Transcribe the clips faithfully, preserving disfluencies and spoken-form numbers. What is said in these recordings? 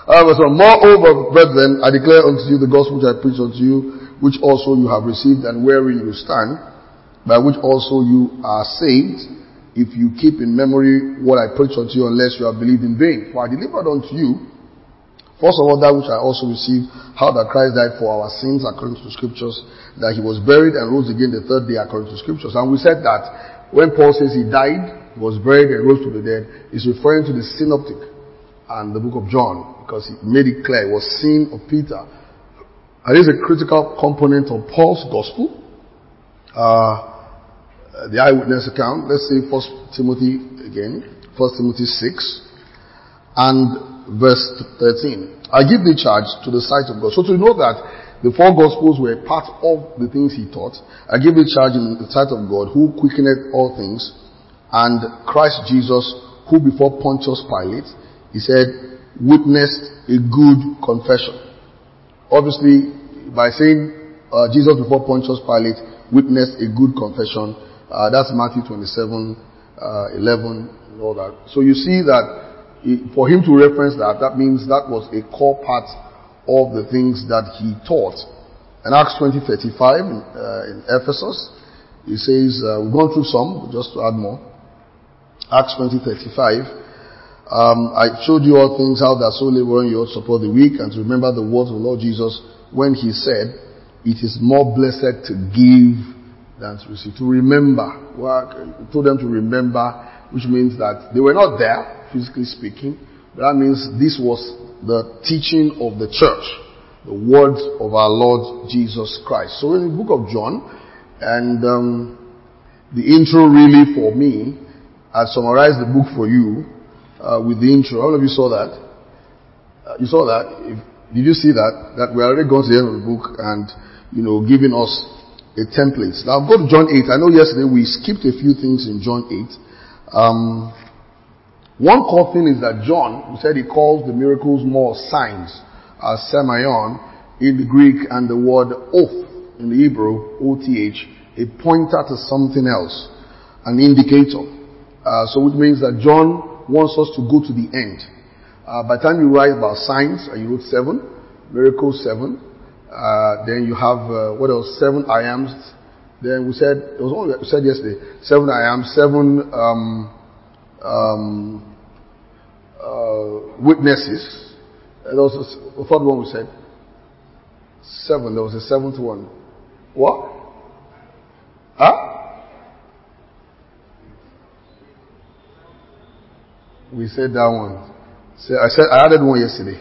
Uh, verse one, moreover, brethren, I declare unto you the gospel which I preach unto you, which also you have received, and wherein you stand, by which also you are saved, if you keep in memory what I preach unto you, unless you have believed in vain. For I delivered unto you, first of all, that which I also received, how that Christ died for our sins according to the scriptures, that he was buried and rose again the third day according to the scriptures. And we said that when Paul says he died, was buried and rose to the dead, is referring to the synoptic and the book of John, because he made it clear it was seen of Peter. And this is a critical component of Paul's gospel. Uh, the eyewitness account. Let's say First Timothy again, First Timothy six and verse thirteen. I give thee charge to the sight of God. So to know that the four gospels were part of the things he taught, I give thee charge in the sight of God, who quickeneth all things, and Christ Jesus, who before Pontius Pilate, he said, witnessed a good confession. Obviously, by saying uh, Jesus before Pontius Pilate witnessed a good confession, uh, that's Matthew twenty-seven, uh, eleven, and all that. So you see that it, for him to reference that, that means that was a core part of the things that he taught. In Acts twenty thirty-five, in, uh, in Ephesus, he says, uh, we've gone through some, just to add more. Acts twenty thirty-five. Um, I showed you all things, how that so laboring you ought to support the weak, and to remember the words of the Lord Jesus when he said, it is more blessed to give than to receive. To remember. Well, he told them to remember, which means that they were not there, physically speaking, but that means this was the teaching of the church, the words of our Lord Jesus Christ. So in the book of John, and um, the intro really for me, I summarized the book for you uh, with the intro. How many of you saw that? Uh, you saw that? If, did you see that? That we're already gone to the end of the book and, you know, giving us a template. Now go to John eight. I know yesterday we skipped a few things in John eight. Um, one core thing is that John, we said he calls the miracles more signs, as semaion in the Greek, and the word oath in the Hebrew, O T H, a pointer to something else, an indicator. Uh, so which means that John wants us to go to the end. Uh, by the time you write about signs, uh, you wrote seven, miracles seven, uh, then you have, uh, what else, seven I ams. Then we said, it was only we said yesterday, seven I ams, seven um, um, uh, witnesses. And there was a, the third one we said, seven, there was a seventh one. What? Huh? We said that one. So I said I added one yesterday.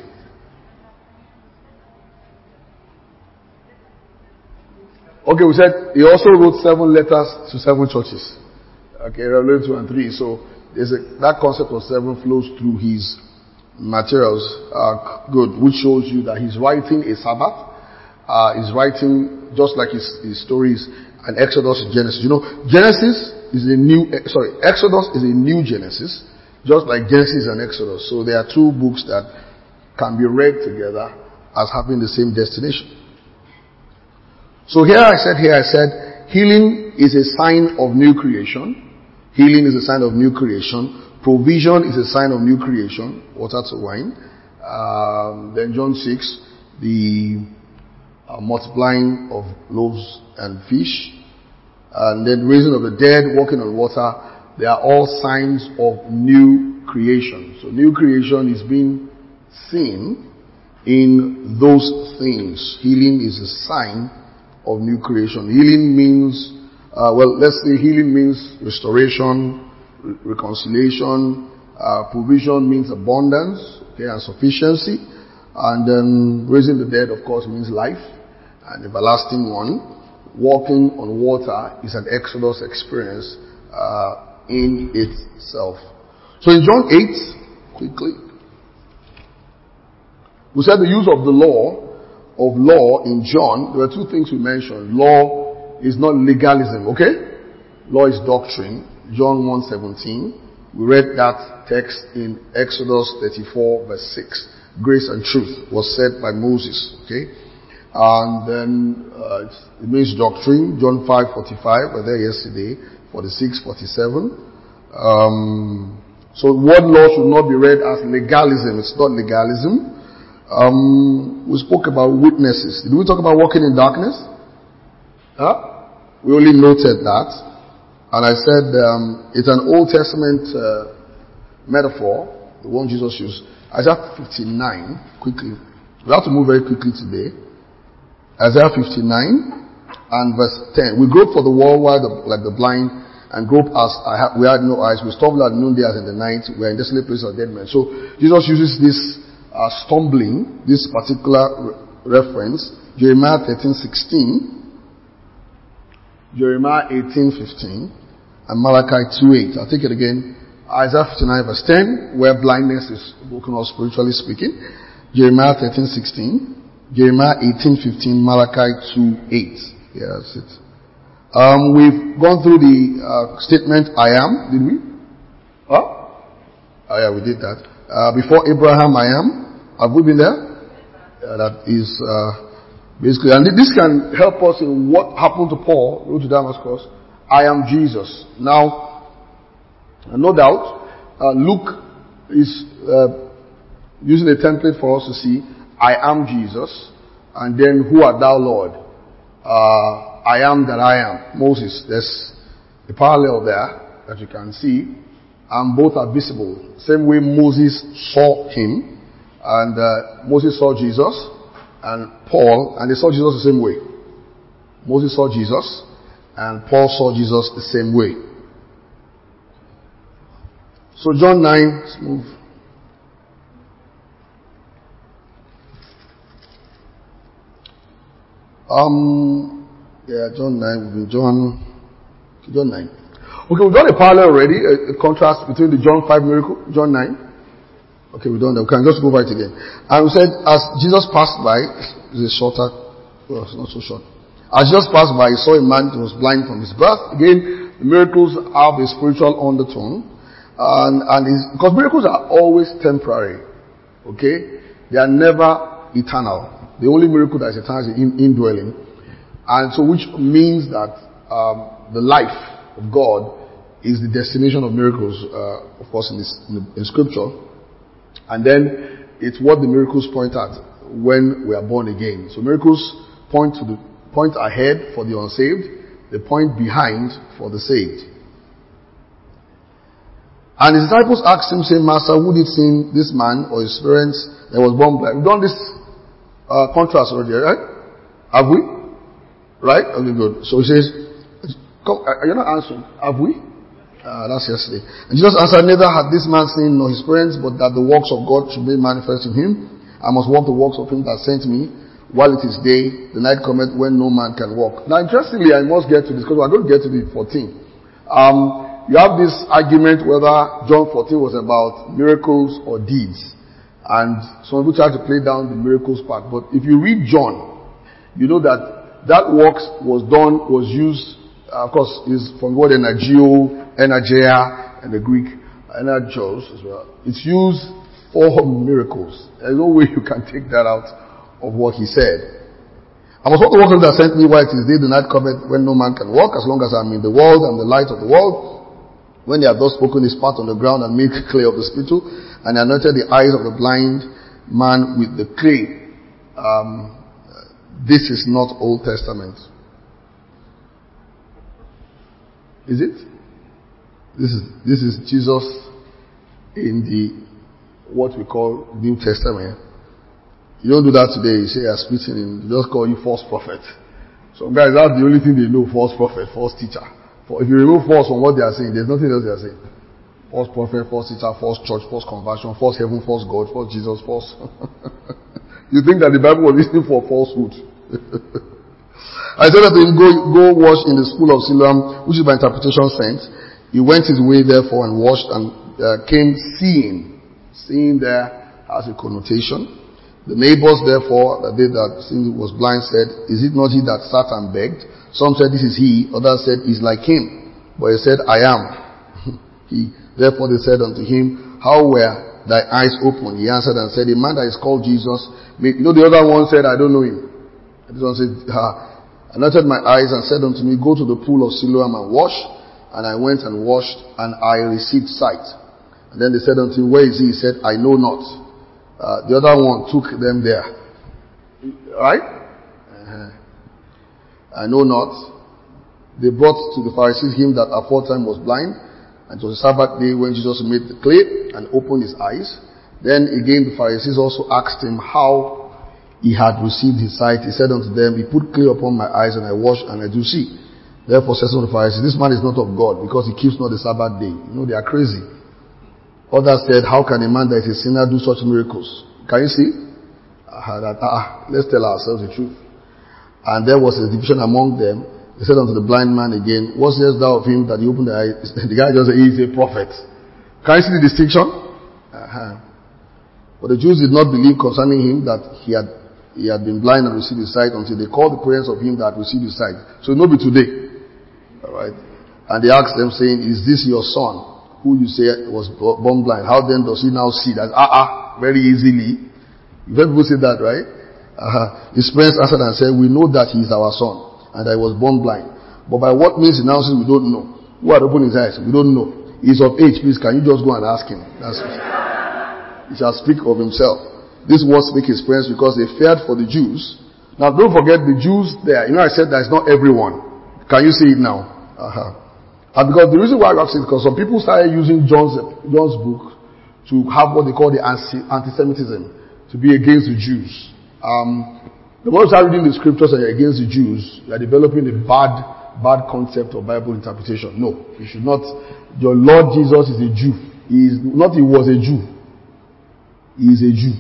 Okay, we said he also wrote seven letters to seven churches. Okay, Revelation two and three. So there's a, that concept of seven flows through his materials. Uh, good, which shows you that he's writing a Sabbath. Uh, he's writing just like his, his stories and Exodus and Genesis. You know, Genesis is a new. Sorry, Exodus is a new Genesis. Just like Genesis and Exodus. So there are two books that can be read together as having the same destination. So here I said, here I said, healing is a sign of new creation. Healing is a sign of new creation. Provision is a sign of new creation. Water to wine. Um, then John six, the uh, multiplying of loaves and fish. And then raising of the dead, walking on water. They are all signs of new creation. So new creation is being seen in those things. Healing is a sign of new creation. Healing means, uh, well, let's say healing means restoration, re- reconciliation. Uh, provision means abundance, okay, and sufficiency. And then raising the dead, of course, means life, an everlasting one. Walking on water is an Exodus experience, uh, in itself. So in John eight, quickly, we said the use of the law, of law in John, there were two things we mentioned. Law is not legalism, okay? Law is doctrine. John one seventeen. We read that text in Exodus thirty-four verse six. Grace and truth was said by Moses, okay? And then uh, it means doctrine. John five forty-five, we were there yesterday. forty-six, forty-seven. Um, so word law should not be read as legalism. It's not legalism. Um, we spoke about witnesses. Did we talk about walking in darkness? Huh? We only noted that. And I said um, it's an Old Testament uh, metaphor, the one Jesus used. Isaiah fifty-nine, quickly. We have to move very quickly today. Isaiah fifty-nine and verse ten. We grope for the world while the, like the blind, and grope as I ha- we had no eyes. We stumble at noonday as in the night. We are in desolate place of dead men. So Jesus uses this uh, stumbling, this particular re- reference, Jeremiah thirteen sixteen, Jeremiah eighteen fifteen, and Malachi two eight. I'll take it again. Isaiah fifty-nine verse ten, where blindness is broken off spiritually speaking. Jeremiah thirteen sixteen, Jeremiah eighteen fifteen, Malachi two eight. Yeah, that's it. Um, we've gone through the uh, statement, I am, did we? Huh? Oh yeah, we did that. Uh, before Abraham, I am. Have we been there? Yeah, that is uh, basically, and this can help us in what happened to Paul, who wrote to Damascus. I am Jesus. Now, no doubt, uh, Luke is uh, using a template for us to see, I am Jesus, and then who art thou, Lord? Uh, I am that I am. Moses. There's a parallel there that you can see, and both are visible. Same way Moses saw him, and uh, Moses saw Jesus, and Paul, and they saw Jesus the same way. Moses saw Jesus, and Paul saw Jesus the same way. So John nine, let's move. Um, yeah, John nine, we've been John, John nine. Okay, we've done a parallel already, a, a contrast between the John five miracle, John nine. Okay, we've done that. We can just go over it again. And we said, as Jesus passed by, it's a shorter, well, it's not so short. As Jesus passed by, he saw a man who was blind from his birth. Again, the miracles have a spiritual undertone. And, and because miracles are always temporary. Okay? They are never eternal. The only miracle that is eternal is in, indwelling. And so which means that um, the life of God is the destination of miracles, uh, of course, in, this, in, in Scripture. And then it's what the miracles point at when we are born again. So miracles point to the point ahead for the unsaved, the point behind for the saved. And his disciples asked him, saying, Master, who did sin, this man or his parents that was born blind? We've done this uh, contrast already, right? Have we? Right? Okay, good. So he says, come, you're not answering. Have we? Uh, that's yesterday. And Jesus answered, neither had this man sinned nor his parents, but that the works of God should be manifest in him. I must walk the works of him that sent me while it is day. The night cometh when no man can walk. Now, interestingly, I must get to this because we're going to get to the fourteen. Um, you have this argument whether John fourteen was about miracles or deeds. And some people try to play down the miracles part. But if you read John, you know that that works was done, was used, uh, of course, is from the word energeo, energeia, and the Greek, energios as well. It's used for miracles. There's no way you can take that out of what he said. I must walk the work of him that sent me while it is day, the night cometh when no man can walk, as long as I am in the world, I am the light of the world. When they have thus spoken, they spat on the ground and made clay of the spittle, and anointed the eyes of the blind man with the clay. Um, this is not Old Testament. Is it? This is this is Jesus in the what we call New Testament. You don't do that today. You say you're speaking in, they just call you false prophet. Some guys, that's the only thing they know, false prophet, false teacher. For if you remove false from what they are saying, there's nothing else they are saying. False prophet, false teacher, false church, false conversion, false heaven, false God, false Jesus, false. You think that the Bible was listening for falsehood. I said that him, go, go wash in the pool of Siloam, which is by interpretation sent. He went his way therefore and washed and uh, came seeing. Seeing there has a connotation. The neighbors therefore, that they that seeing was blind said, is it not he that sat and begged? Some said, this is he. Others said, he's like him. But he said, I am. he. Therefore they said unto him, how were thy eyes opened? He answered and said, a man that is called Jesus. You know, the other one said, I don't know him. This one said, ha. Anointed my eyes and said unto me, go to the pool of Siloam and wash. And I went and washed, and I received sight. And then they said unto him, where is he? He said, I know not. Uh, the other one took them there. Right? Uh-huh. I know not. They brought to the Pharisees him that aforetime was blind, and it was the Sabbath day when Jesus made the clay and opened his eyes. Then again the Pharisees also asked him how he had received his sight. He said unto them, he put clay upon my eyes, and I washed, and I do see. Therefore says the Pharisees, this man is not of God, because he keeps not the Sabbath day. You know, they are crazy. Others said, how can a man that is a sinner do such miracles? Can you see? Uh, that, uh, let's tell ourselves the truth. And there was a division among them. They said unto the blind man again, what sayest thou of him that he opened the eyes? The guy just said, he is a prophet. Can you see the distinction? Uh-huh. But the Jews did not believe concerning him that he had he had been blind and received his sight until they called the parents of him that received his sight. So it will not be today. Alright. And they asked them, saying, is this your son, who you say was born blind? How then does he now see? That ah ah, very easily. You've heard people say that, right? Uh-huh. His parents answered and said, we know that he is our son, and I was born blind. But by what means he now says, we don't know. Who had opened his eyes? We don't know. He is of age, please, can you just go and ask him? That's it. He shall speak of himself. This was spake his parents because they feared for the Jews. Now don't forget the Jews there. You know I said that it's not everyone. Can you see it now? Uh-huh. And because the reason why I have said, because some people started using John's, John's book to have what they call the anti-Semitism, to be against the Jews. Um, the moment you start reading the scriptures and you're against the Jews, you are developing a bad, bad concept of Bible interpretation. No, you should not. Your Lord Jesus is a Jew. He is not he was a Jew. He is a Jew.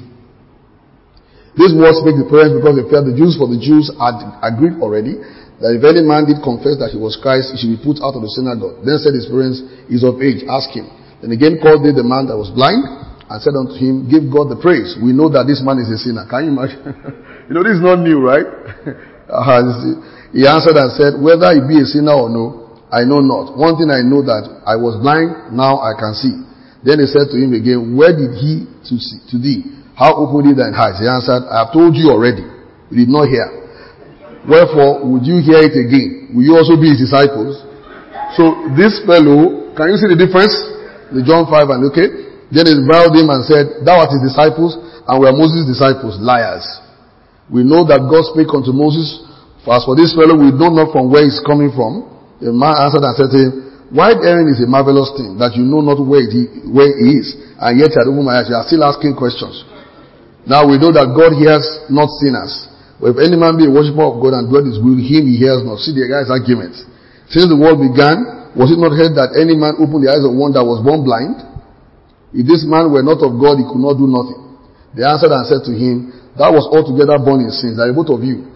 This was spake the parents because they feared the Jews, for the Jews had agreed already that if any man did confess that he was Christ, he should be put out of the synagogue. Then said his parents, he is of age, ask him. Then again called they the man that was blind, and said unto him, give God the praise. We know that this man is a sinner. Can you imagine? You know, this is not new, right? uh, he answered and said, whether he be a sinner or no, I know not. One thing I know, that I was blind, now I can see. Then he said to him again, where did he to, see, to thee? How opened he thine eyes? He answered, I have told you already. You did not hear. Wherefore would you hear it again? Will you also be his disciples? So this fellow, can you see the difference? The John five and okay. Then he bowed him and said, thou art his disciples, and we are Moses' disciples, liars. We know that God spake unto Moses, for as for this fellow, we know not from where he is coming from. The man answered and said to him, white erring is a marvelous thing, that you know not where he, where he is, and yet you are open my eyes. You are still asking questions. Now we know that God hears not sinners. But if any man be a worshipper of God and do his will, him he hears not. See the guy's argument. Since the world began, was it not heard that any man opened the eyes of one that was born blind? If this man were not of God, he could not do nothing. They answered and said to him, thou was altogether born in sins, that both of you.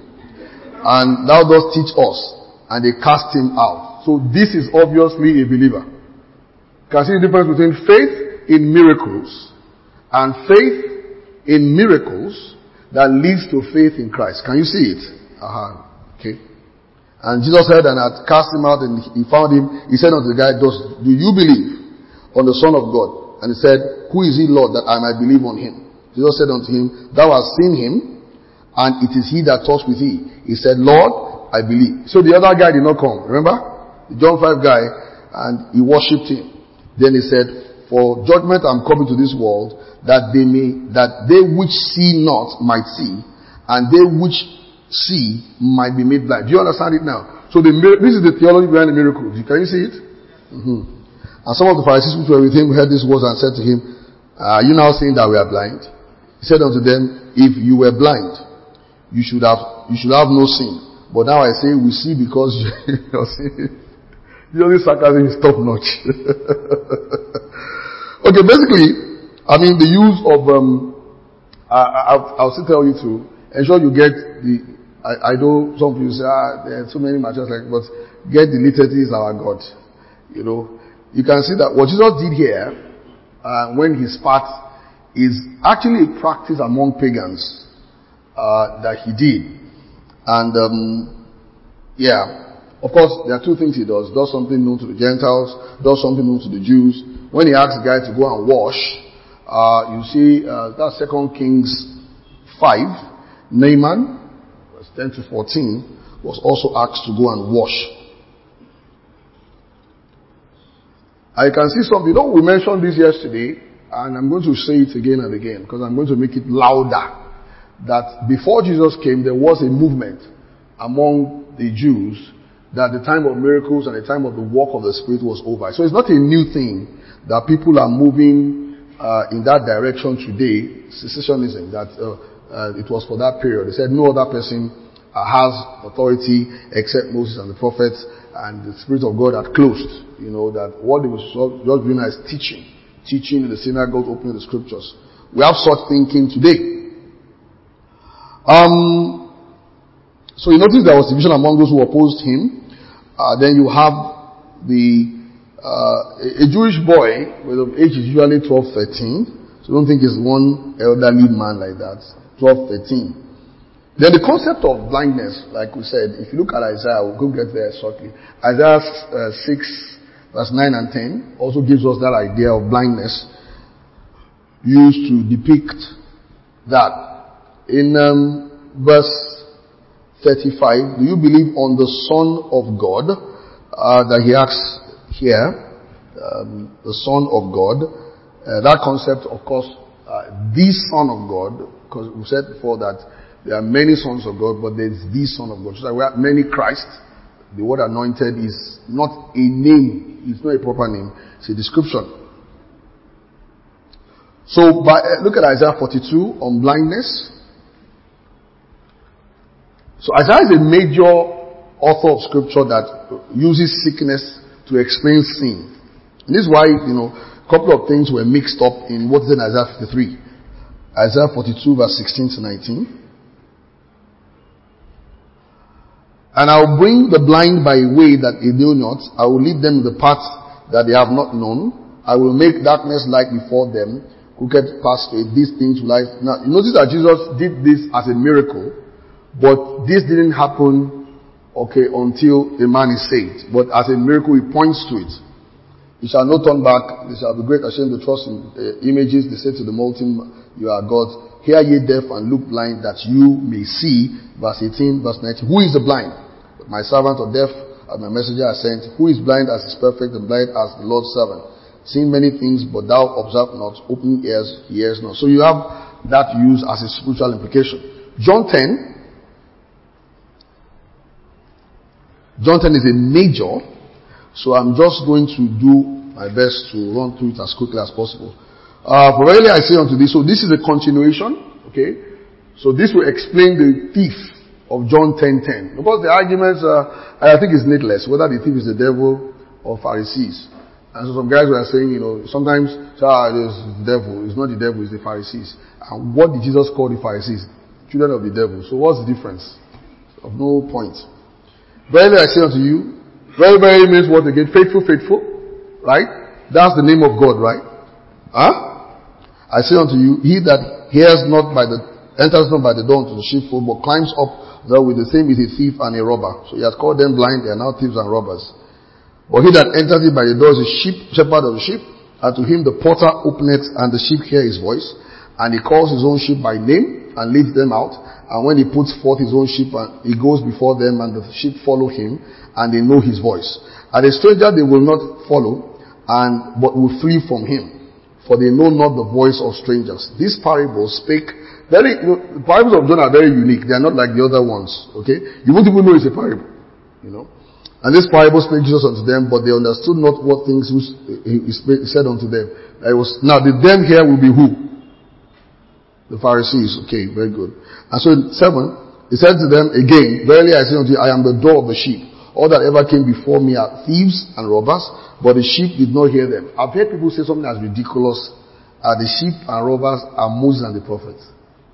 And thou dost teach us. And they cast him out. So this is obviously a believer. Can you see the difference between faith in miracles and faith in miracles that leads to faith in Christ? Can you see it? Uh-huh. Okay. And Jesus said, and had cast him out, and he found him. He said unto the guy, Does, do you believe on the Son of God? And he said, who is he, Lord, that I might believe on him? Jesus said unto him, thou hast seen him, and it is he that talks with thee. He said, Lord, I believe. So the other guy did not come. Remember? The John five guy, and he worshipped him. Then he said, for judgment I'm coming to this world, that they may, that they which see not might see, and they which see might be made blind. Do you understand it now? So the, this is the theology behind the miracle. Can you see it? Mm-hmm. And some of the Pharisees which were with him heard this words and said to him, are you now saying that we are blind? He said unto them, if you were blind, you should have, you should have no sin. But now I say we see because you're seeing. You know, this sarcasm is top notch. Okay, basically, I mean, the use of, um, I, I, I'll still tell you to ensure you get the, I, I know some people say, ah, there are so many matches like, but get the literally is our God. You know, you can see that what Jesus did here, uh, when he spat, is actually a practice among pagans, uh, that he did. And, um, yeah, of course, there are two things he does. Does something known to the Gentiles, does something known to the Jews. When he asks the guy to go and wash, Uh, you see, uh, that's Second Kings five. Naaman, verse ten to fourteen, was also asked to go and wash. I can see something. You know, we mentioned this yesterday. and I'm going to say it again and again because I'm going to make it louder, that before Jesus came, there was a movement among the Jews that the time of miracles and the time of the work of the Spirit was over. So it's not a new thing that people are moving uh, in that direction today, cessationism, that uh, uh, it was for that period. They said no other person uh, has authority except Moses and the prophets, and the Spirit of God had closed. You know, that what they was just doing is teaching. Teaching in the synagogue, opening the scriptures. We have such thinking today. Um, so you notice there was division among those who opposed him. Uh, then you have the, uh, a Jewish boy, where the age is usually twelve, thirteen. So don't think it's one elderly man like that. twelve, thirteen. Then the concept of blindness, like we said, if you look at Isaiah, we'll go get there shortly. Isaiah uh, six, verse nine and ten also gives us that idea of blindness used to depict that. In um, verse thirty-five, do you believe on the Son of God? Uh, that he asks here, um, the Son of God. Uh, that concept, of course, uh, the Son of God, because we said before that there are many sons of God, but there's the Son of God. So that we have many Christ. The word anointed is not a name. It's not a proper name. It's a description. So, by, uh, look at Isaiah forty-two on blindness. So Isaiah is a major author of scripture that uses sickness to explain sin. And this is why, you know, a couple of things were mixed up in what is in Isaiah fifty-three. Isaiah forty-two verse sixteen to nineteen. And I will bring the blind by a way that they know not. I will lead them in the path that they have not known. I will make darkness light before them. Crooked paths straight. These things will light. Now, you notice that Jesus did this as a miracle. But this didn't happen, okay, until a man is saved. But as a miracle, he points to it. He shall not turn back. They shall be great ashamed to trust in uh, images. They say to the multitude, you are gods. Hear ye deaf and look blind, that you may see. Verse eighteen, verse nineteen. Who is the blind? But my servant or deaf, as my messenger has sent. Who is blind as is perfect, and blind as the Lord's servant? Seeing many things, but thou observe not. Opening ears, he hears not. So you have that used as a spiritual implication. John ten. John ten is a major, so I'm just going to do my best to run through it as quickly as possible. Uh, for verily I say unto thee, so this is a continuation, okay? So this will explain the thief of John ten ten. Because the arguments, uh, I think is needless, whether the thief is the devil or Pharisees. And so some guys were saying, you know, sometimes, ah, it's the devil. It's not the devil, it's the Pharisees. And what did Jesus call the Pharisees? Children of the devil. So what's the difference? Of no point. Verily I say unto you, very, very means what again? Faithful, faithful. Right? That's the name of God, right? Huh? I say unto you, he that hears not by the, enters not by the door into the sheepfold, but climbs up there with the same is a thief and a robber. So he has called them blind, they are now thieves and robbers. But he that enters it by the door is a sheep, shepherd of the sheep, and to him the porter openeth, and the sheep hear his voice, and he calls his own sheep by name, and leads them out. And when he puts forth his own sheep, and he goes before them, and the sheep follow him, and they know his voice. And a stranger they will not follow, and but will flee from him, for they know not the voice of strangers. These parables spake very. You know, the parables of John are very unique. They are not like the other ones. Okay, you won't even know it's a parable. You know, and this parable spake Jesus unto them, but they understood not what things which he said unto them. It was now the them here will be who? The Pharisees. Okay, very good. And so in seven, he said to them again, verily I say unto you, I am the door of the sheep. All that ever came before me are thieves and robbers, but the sheep did not hear them. I've heard people say something as ridiculous as the sheep and robbers are Moses and the prophets.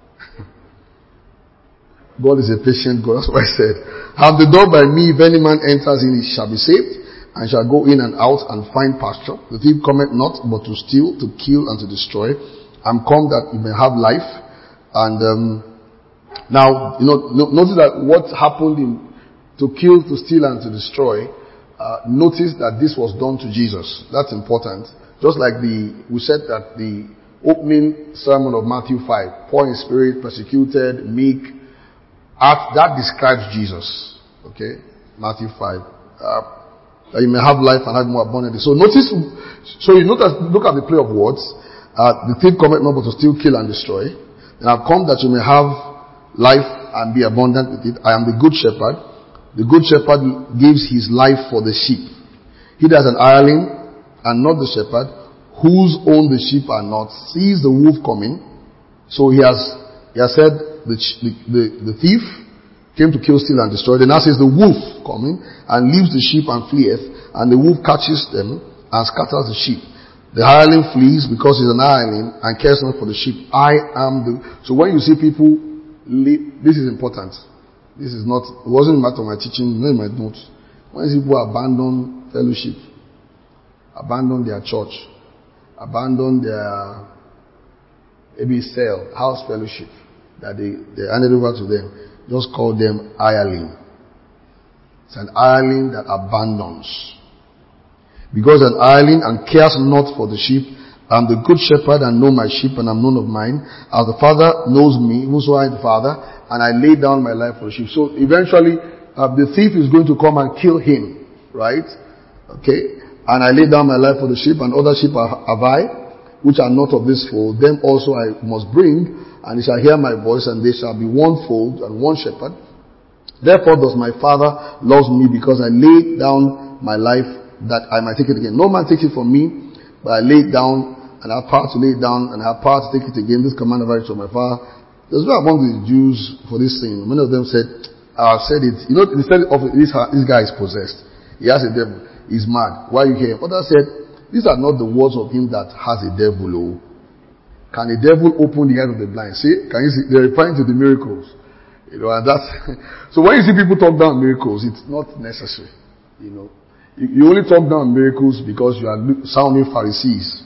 God is a patient God. That's what I said. I am the door by me. If any man enters in, he shall be saved, and shall go in and out and find pasture. The thief cometh not but to steal, to kill, and to destroy. I'm come that you may have life. And um, now, you know, no, notice that what happened in to kill, to steal, and to destroy. Uh, notice that this was done to Jesus. That's important. Just like the we said that the opening sermon of Matthew five, poor in spirit, persecuted, meek, at, that describes Jesus. Okay, Matthew five. Uh, that you may have life and have more abundantly. So notice. So you notice. Look at the play of words. Uh, the thief cometh not but to steal, kill, and destroy. And I've come that you may have life and be abundant with it. I am the good shepherd. The good shepherd gives his life for the sheep. He that is an hireling and not the shepherd, whose own the sheep are not, sees the wolf coming. So he has, he has said the, the, the, the thief came to kill, steal, and destroy. Then now says the wolf coming and leaves the sheep and fleeth, and the wolf catches them and scatters the sheep. The hireling flees because he's an hireling and cares not for the sheep. I am the... So when you see people... This is important. This is not... It wasn't a matter of my teaching, not in my notes. When you see people abandon fellowship, abandon their church, abandon their maybe cell, house fellowship, that they, they handed over to them, just call them hireling. It's an hireling that abandons. Because an hireling and cares not for the sheep, I am the good shepherd and know my sheep and am known of mine. As the Father knows me, even so I the Father, and I lay down my life for the sheep. So eventually, uh, the thief is going to come and kill him, right? Okay? And I lay down my life for the sheep, and other sheep have I, which are not of this fold. Them also I must bring, and they shall hear my voice, and they shall be one fold and one shepherd. Therefore does my Father love me, because I lay down my life that I might take it again. No man takes it from me, but I lay it down, and I have power to lay it down, and I have power to take it again. This command of I to my Father. There's no among the Jews for this thing. Many of them said, I have said it. You know, instead of this, this guy is possessed. He has a devil. He's mad. Why are you here? Others said, these are not the words of him that has a devil. Oh. Can a devil open the eyes of the blind? See? Can you see? They're referring to the miracles. You know, and that's, so when you see people talk down miracles, it's not necessary. You know. You only talk down miracles because you are sounding Pharisees.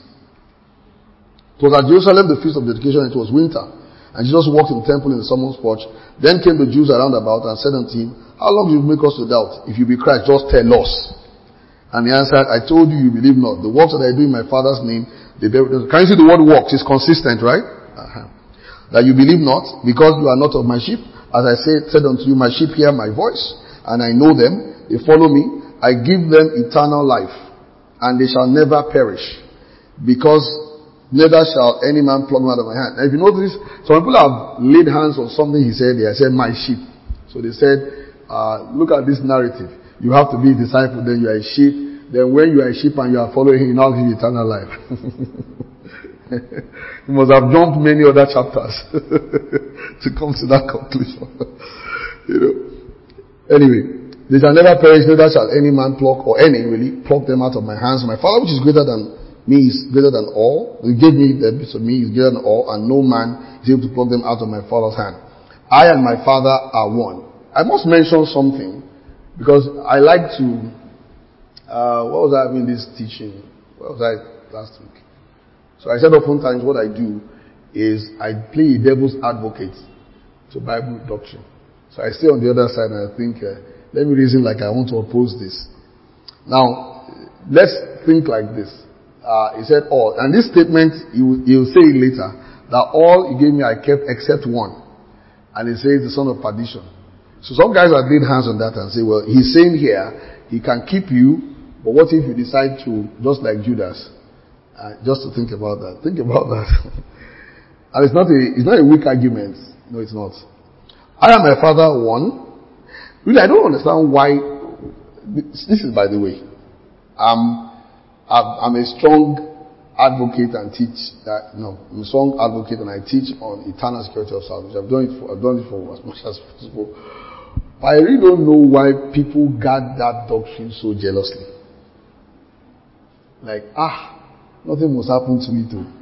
It was at Jerusalem, the feast of dedication, it was winter. And Jesus walked in the temple in the summer's porch. Then came the Jews around about and said unto him, how long do you make us to doubt? If you be Christ, just tell us. And he answered, I told you, you believe not. The works that I do in my Father's name, they bear witness. Can you see the word works? It's consistent, right? Uh-huh. That you believe not, because you are not of my sheep. As I said, said unto you, my sheep hear my voice, and I know them. They follow me. I give them eternal life, and they shall never perish, because neither shall any man pluck them out of my hand. Now if you notice, some people have laid hands on something he said, they said, my sheep. So they said, uh, look at this narrative. You have to be a disciple, then you are a sheep. Then when you are a sheep and you are following him, he now gives you eternal life. You must have jumped many other chapters to come to that conclusion. You know. Anyway. They shall never perish, neither shall any man pluck, or any really, pluck them out of my hands. My Father which is greater than me is greater than all. He gave me the bits of me is greater than all, and no man is able to pluck them out of my Father's hand. I and my Father are one. I must mention something, because I like to, uh, what was I having this teaching? What was I last week? So I said oftentimes what I do is I play a devil's advocate to Bible doctrine. So I stay on the other side and I think, uh, let me reason like I want to oppose this. Now, let's think like this. Uh, he said all. And this statement, he will, he will say it later, that all he gave me I kept except one. And he says the son of perdition. So some guys have laid hands on that and say, well, he's saying here, he can keep you, but what if you decide to, just like Judas? Uh, just to think about that. Think about that. And it's not a, it's not a weak argument. No, it's not. I am my Father one. Really, I don't understand why. This is, by the way, um, I'm a strong advocate and teach that. No, I'm a strong advocate and I teach on eternal security of salvation. I've done it for. I've done it for as much as possible. But I really don't know why people guard that doctrine so jealously. Like, ah, nothing must happen to me too.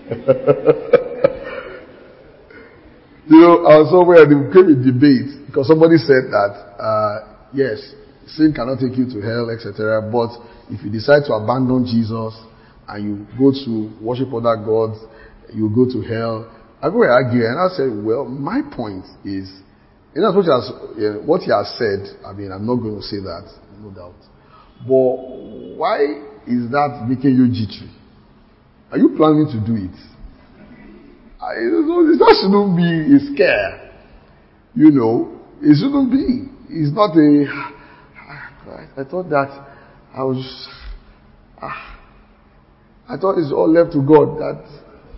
You know, I was somewhere and there came a debate because somebody said that, uh, yes, sin cannot take you to hell, et cetera. But if you decide to abandon Jesus and you go to worship other gods, you go to hell. I go argue and I said, well, my point is, you know, what he has, uh, what he has said, I mean, I'm not going to say that, no doubt. But why is that making you jittery? Are you planning to do it? I, that shouldn't be a scare. You know, it shouldn't be. It's not a, I thought that I was, ah, I thought it's all left to God. That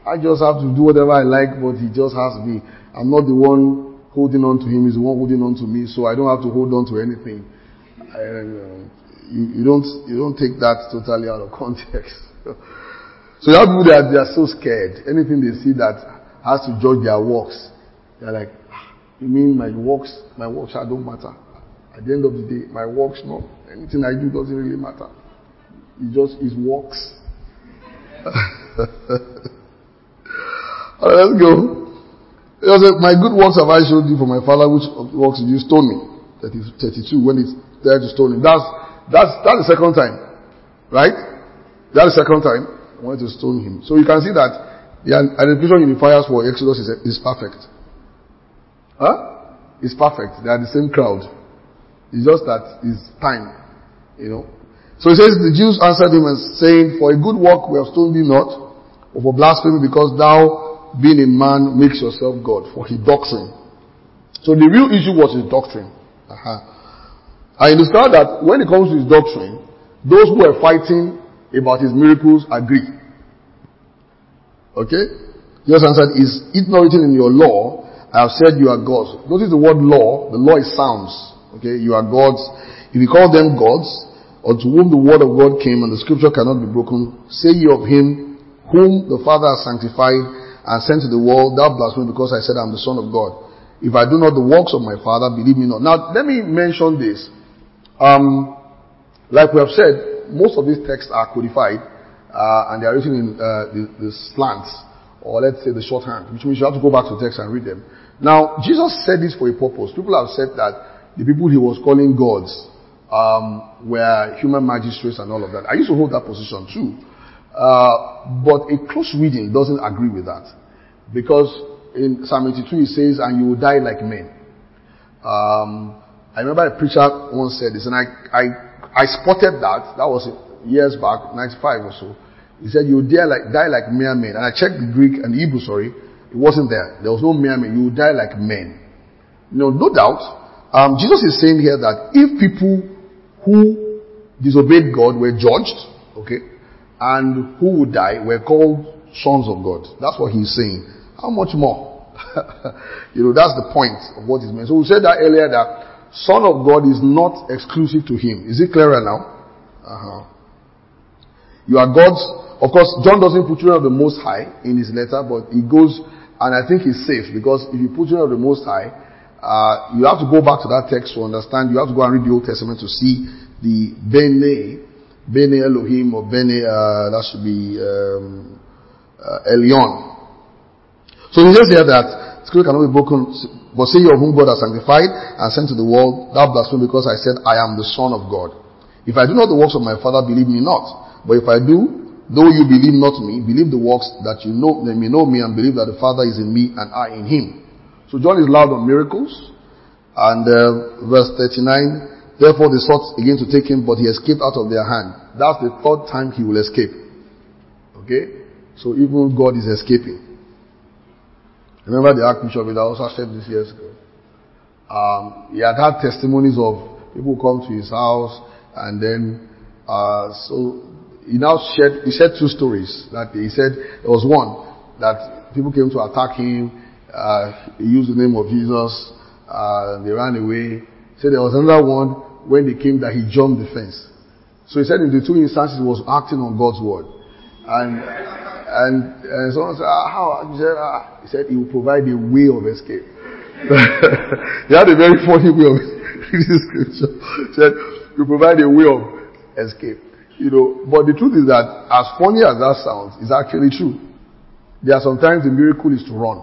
I just have to do whatever I like, but he just has me. I'm not the one holding on to him, he's the one holding on to me, so I don't have to hold on to anything. I, uh, you, you don't you don't take that totally out of context. So you have people that they are so scared. Anything they see that has to judge their works, they're like, you mean my works, my works don't matter? At the end of the day, my works, no, anything I do doesn't really matter. It just is works. Alright, let's go. Said, my good works have I showed you for my Father, which works did you stone me? That is thirty-two, when it's there to stone him. That's, that's, that's the second time. Right? That's the second time I wanted to stone him. So you can see that the identification unifiers for Exodus is, is perfect. Huh? It's perfect. They are the same crowd. It's just that it's time. You know? So he says, the Jews answered him and saying, for a good work we have stoned thee not, or for blasphemy because thou being a man makes yourself God, for his doctrine. So the real issue was his doctrine. Uh-huh. I understand that when it comes to his doctrine, those who are fighting about his miracles agree. Okay? Jesus answered, is it not written in your law, I have said you are gods. Notice the word law. The law is sounds. Okay? You are gods. If you call them gods, unto whom the word of God came and the scripture cannot be broken, say ye of him whom the Father has sanctified and sent to the world, thou blasphemy, because I said I am the Son of God. If I do not the works of my Father, believe me not. Now, let me mention this. Um, like we have said, most of these texts are codified, uh, and they are written in uh, the, the slants, or let's say the shorthand, which means you have to go back to the text and read them. Now, Jesus said this for a purpose. People have said that the people he was calling gods um, were human magistrates and all of that. I used to hold that position too. Uh, but a close reading doesn't agree with that. Because in Psalm eighty-two it says, and you will die like men. Um, I remember a preacher once said this, and I, I, I spotted that. That was years back, ninety-five or so. He said, you will die like, die like mere men. And I checked the Greek and the Hebrew, sorry. It wasn't there. There was no mere men. You will die like men. You know, no doubt, um, Jesus is saying here that if people who disobeyed God were judged, okay, and who would die were called sons of God. That's what he's saying. How much more? You know, that's the point of what is meant. So we said that earlier that Son of God is not exclusive to him. Is it clearer now? Uh-huh. You are God's. Of course, John doesn't put children of the Most High in his letter, but he goes, and I think he's safe, because if you put children of the Most High, uh, you have to go back to that text to understand. You have to go and read the Old Testament to see the Bene, Bene Elohim, or Bene, uh, that should be um, uh, Elion. So he says here that scripture cannot be broken, but say you of whom God has sanctified and sent to the world, thou blaspheme, because I said I am the Son of God. If I do not the works of my Father, believe me not. But if I do, though you believe not me, believe the works, that you know, that you may know me and believe that the Father is in me and I in him. So John is loud on miracles. And uh, verse thirty-nine, therefore they sought again to take him, but he escaped out of their hand. That's the third time he will escape. Okay? So even God is escaping. Remember the Archbishop, I also said this years ago. Um, he had had testimonies of people who come to his house, and then, uh, so he now shared, he shared two stories. That he said there was one that people came to attack him, uh, he used the name of Jesus, uh, they ran away. He said there was another one when they came that he jumped the fence. So he said in the two instances he was acting on God's word. And, And, and someone said, ah, how? He said, ah. he said, he will provide a way of escape. He had a very funny way of reading scripture. He said, he will provide a way of escape. You know, but the truth is that, as funny as that sounds, it's actually true. There are sometimes the miracle is to run.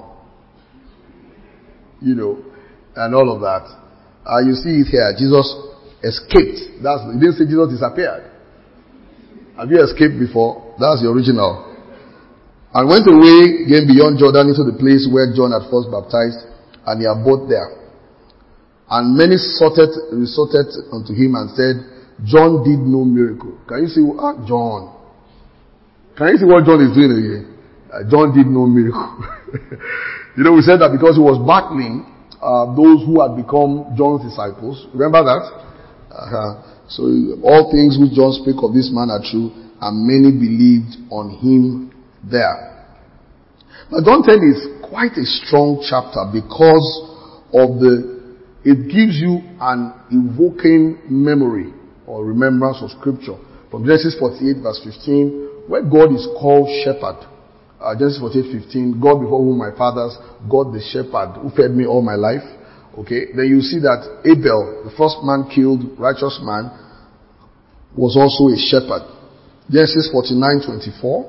You know, and all of that. Uh, you see it here. Jesus escaped. That's, he didn't say Jesus disappeared. Have you escaped before? That's the original. And went away again beyond Jordan into the place where John had first baptized, and he abode there. And many sorted, resorted unto him and said, John did no miracle. Can you see, ah, John. Can you see what John is doing again? Uh, John did no miracle. You know, we said that because he was battling uh, those who had become John's disciples. Remember that? Uh-huh. So all things which John spake of this man are true, and many believed on him there. Now John ten is quite a strong chapter because of the, it gives you an evoking memory or remembrance of scripture. From Genesis forty-eight verse fifteen, where God is called shepherd. Uh, Genesis forty-eight fifteen, God before whom my fathers, God the shepherd who fed me all my life. Okay, then you see that Abel, the first man killed, righteous man, was also a shepherd. Genesis forty-nine twenty-four.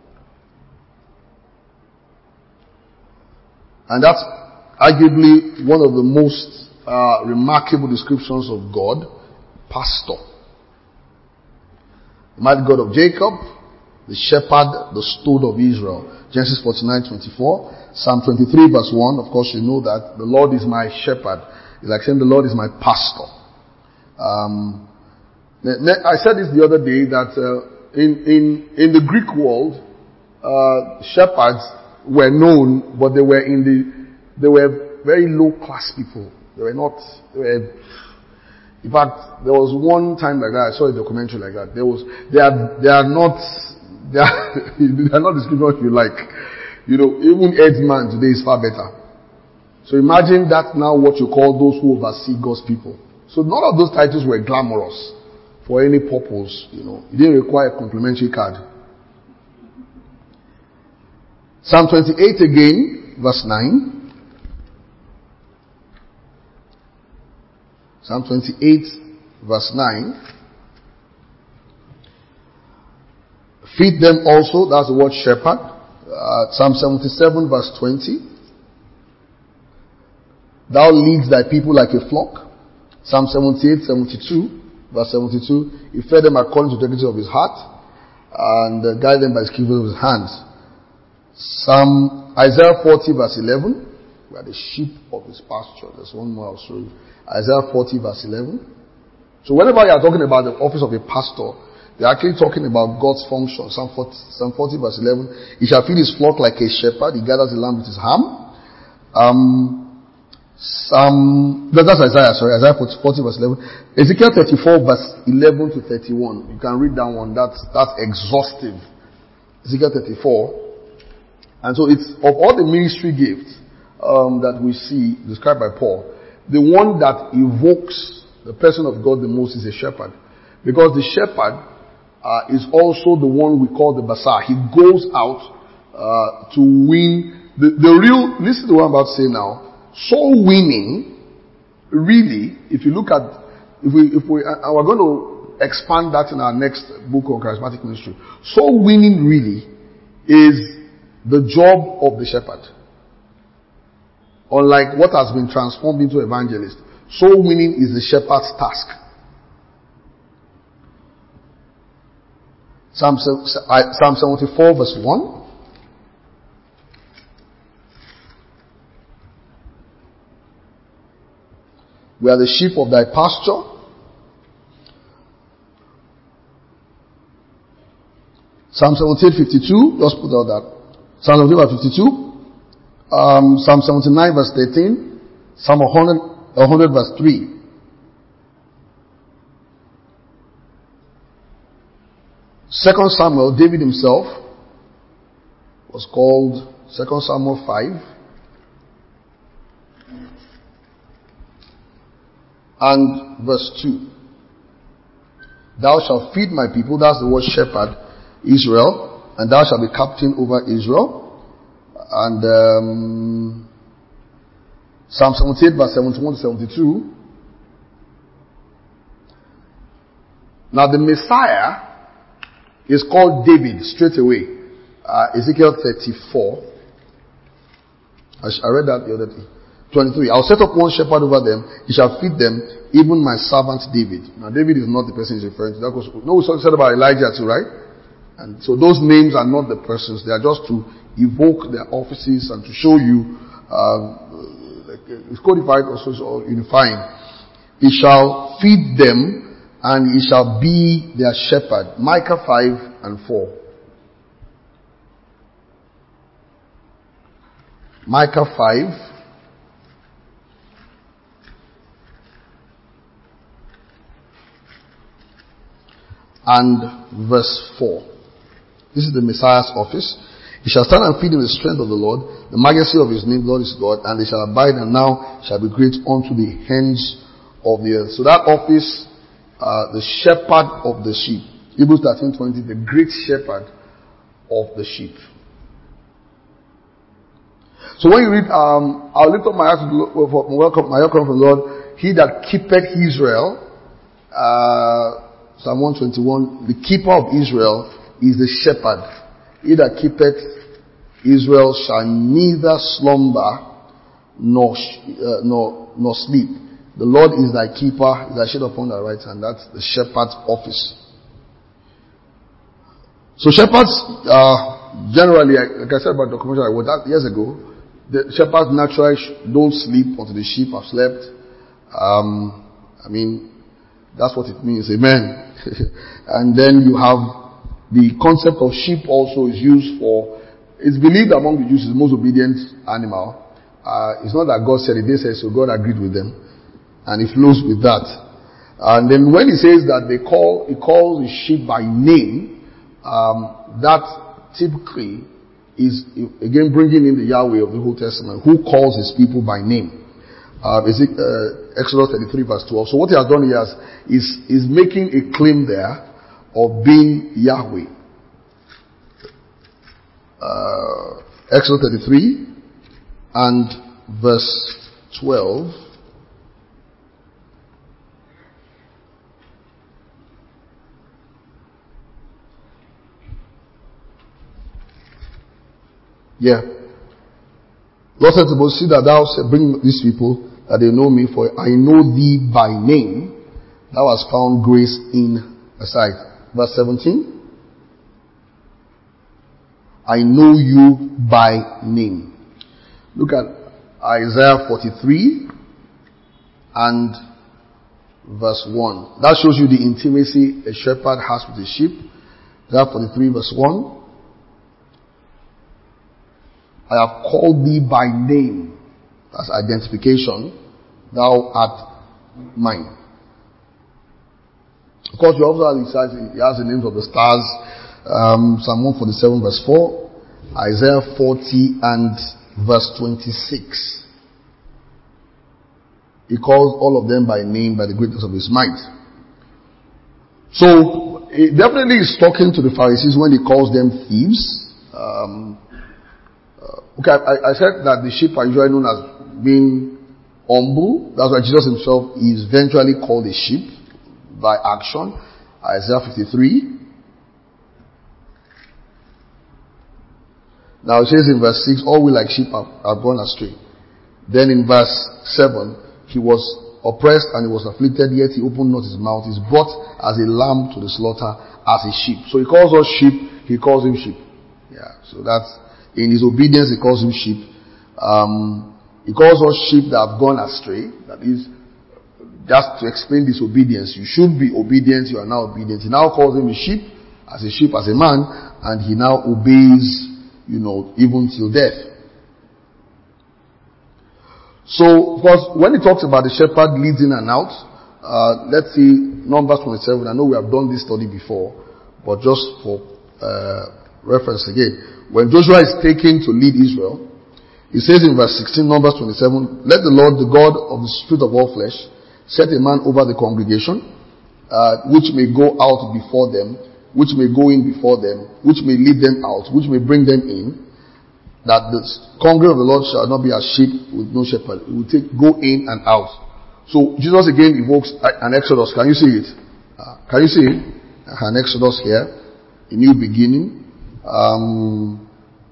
And that's arguably one of the most uh, remarkable descriptions of God, pastor. The mighty God of Jacob, the shepherd, the steward of Israel. Genesis forty-nine twenty-four. Psalm twenty-three verse one, of course you know that the Lord is my shepherd. It's like saying the Lord is my pastor. Um, I said this the other day that uh, in, in, in the Greek world, uh, shepherds were known, but they were in the, they were very low class people. They were not, they were, in fact, there was one time like that, I saw a documentary like that. There was, they are, they are not, they are, they are not describing what you like. You know, even headsman today is far better. So imagine that now what you call those who oversee God's people. So none of those titles were glamorous for any purpose, you know. It didn't require a complimentary card. Psalm twenty-eight again, verse nine. Psalm twenty-eight, verse nine. Feed them also, that's the word shepherd. Uh, Psalm seventy-seven, verse twenty. Thou leads thy people like a flock. Psalm seventy-eight, seventy-two, verse seventy-two. He fed them according to the integrity of his heart, and uh, guided them by the skill of his hands. Psalm Isaiah forty, verse eleven. We are the sheep of his pasture. There's one more I'll show you. Isaiah forty, verse eleven. So whenever you are talking about the office of a pastor, they're actually talking about God's function. Psalm forty, Psalm forty verse eleven. He shall feed his flock like a shepherd. He gathers the lamb with his arm. Um, Psalm, no, that's Isaiah, sorry, Isaiah forty verse eleven. Ezekiel thirty-four verse eleven to thirty-one. You can read that one. That's, that's exhaustive. Ezekiel thirty-four. And so it's, of all the ministry gifts, um, that we see described by Paul, the one that evokes the person of God the most is a shepherd. Because the shepherd, uh, is also the one we call the Basar. He goes out, uh, to win the, the real, listen to what I'm about to say now. Soul winning, really, if you look at, if we, if we, and we're going to expand that in our next book on charismatic ministry. Soul winning really is the job of the shepherd. Unlike what has been transformed into evangelist, soul winning is the shepherd's task. Psalm, Psalm seventy-four verse one. We are the sheep of thy pasture. Psalm seventy-eight fifty-two. Just put out that. Psalm seventy-eight verse fifty-two. Um, Psalm seventy-nine verse thirteen. Psalm one hundred, one hundred verse three. Second Samuel, David himself was called Second Samuel five. And verse two. Thou shalt feed my people, that's the word shepherd, Israel, and thou shalt be captain over Israel. And um, Psalm seventy-eight verse seventy-one to seventy-two. Now the Messiah is called David straight away. Uh, Ezekiel thirty-four. I, I read that the other day. twenty-three. I'll set up one shepherd over them. He shall feed them, even my servant David. Now David is not the person he's referring to. That was, no, we said about Elijah too, right? And so those names are not the persons. They are just to evoke their offices and to show you, um, like, it's codified also, so unifying. He shall feed them, and he shall be their shepherd. Micah five and four. Micah five. And verse four. This is the Messiah's office. He shall stand and feed in the strength of the Lord, the majesty of his name, Lord is God, and they shall abide, and now shall be great unto the hands of the earth. So that office, uh, the shepherd of the sheep. Hebrews thirteen twenty, the great shepherd of the sheep. So when you read, um, I'll lift up my eyes to the Lord, welcome, my welcome from the Lord, he that keepeth Israel, uh, Psalm one twenty-one, the keeper of Israel is the shepherd. He that keepeth Israel shall neither slumber nor, uh, nor, nor sleep. The Lord is thy keeper, is thy shade upon thy right hand. That's the shepherd's office. So shepherds, uh, generally, like I said about the commercial I was that years ago, the shepherds naturally don't sleep until the sheep have slept. Um, I mean, that's what it means. Amen. And then you have the concept of sheep also is used for, it's believed among the Jews is the most obedient animal. Uh, it's not that God said it, they said so, God agreed with them. And he flows with that. And then when he says that they call, he calls the sheep by name, um, that typically is, again, bringing in the Yahweh of the Old Testament, who calls his people by name. Uh, is it, uh, Exodus thirty-three verse twelve. So what he has done here is, is making a claim there of being Yahweh. Uh, Exodus thirty-three and verse twelve. Yeah. Lord said to Moses, see that thou shalt bring these people that they know me, for I know thee by name. Thou hast found grace in thy sight. Verse seventeen. I know you by name. Look at Isaiah forty-three and verse one. That shows you the intimacy a shepherd has with his sheep. Isaiah forty-three verse one. I have called thee by name. That's identification. Thou art mine. Of course, you also have the, he has the names of the stars. Um, Psalm one forty-seven verse four. Isaiah forty and verse twenty-six. He calls all of them by name, by the greatness of his might. So, he definitely is talking to the Pharisees when he calls them thieves. Um, uh, okay, I, I said that the sheep are usually known as being humble. That's why Jesus himself is eventually called a sheep by action. Isaiah fifty-three. Now it says in verse six, all we like sheep have, have gone astray. Then in verse seven, he was oppressed and he was afflicted, yet he opened not his mouth. He is brought as a lamb to the slaughter, as a sheep. So he calls us sheep, he calls him sheep. Yeah, so that's, in his obedience he calls him sheep. Um, he calls us sheep that have gone astray. That is, just to explain disobedience. You should be obedient, you are now obedient. He now calls him a sheep, as a sheep, as a man, and he now obeys, you know, even till death. So, of course, when he talks about the shepherd leads in and out, uh, let's see Numbers twenty-seven. I know we have done this study before, but just for uh, reference again. When Joshua is taken to lead Israel, he says in verse sixteen, Numbers twenty-seven, let the Lord, the God of the spirit of all flesh, set a man over the congregation, uh, which may go out before them, which may go in before them, which may lead them out, which may bring them in, that the congregation of the Lord shall not be as sheep with no shepherd. It will take, go in and out. So Jesus again evokes an Exodus. Can you see it? Uh, can you see it? An Exodus here, a new beginning. Um,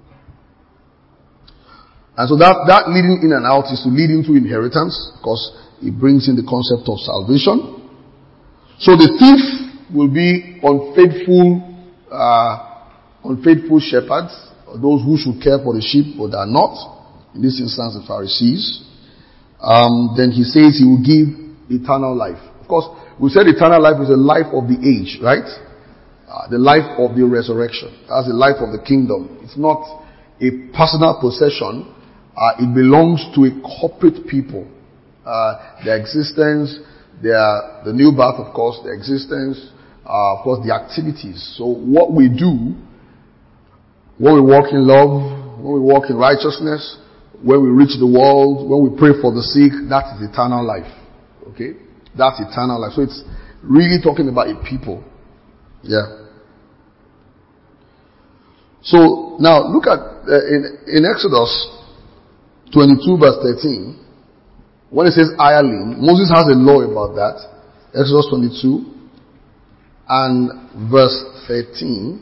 and so that, that leading in and out is to lead into inheritance, because it brings in the concept of salvation. So the thief will be unfaithful, uh, unfaithful shepherds, or those who should care for the sheep but are not. In this instance, the Pharisees. Um, then he says he will give eternal life. Of course, we said eternal life is the life of the age, right? Uh, the life of the resurrection. That's the life of the kingdom. It's not a personal possession. Uh, it belongs to a corporate people. Uh, their existence, their, the new birth, of course, their existence, uh, of course, the activities. So what we do when we walk in love, when we walk in righteousness, when we reach the world, when we pray for the sick, that is eternal life. Okay? That's eternal life. So it's really talking about a people. Yeah. So now look at uh, in, in Exodus twenty-two verse thirteen, when it says hireling, Moses has a law about that. Exodus twenty-two and verse thirteen.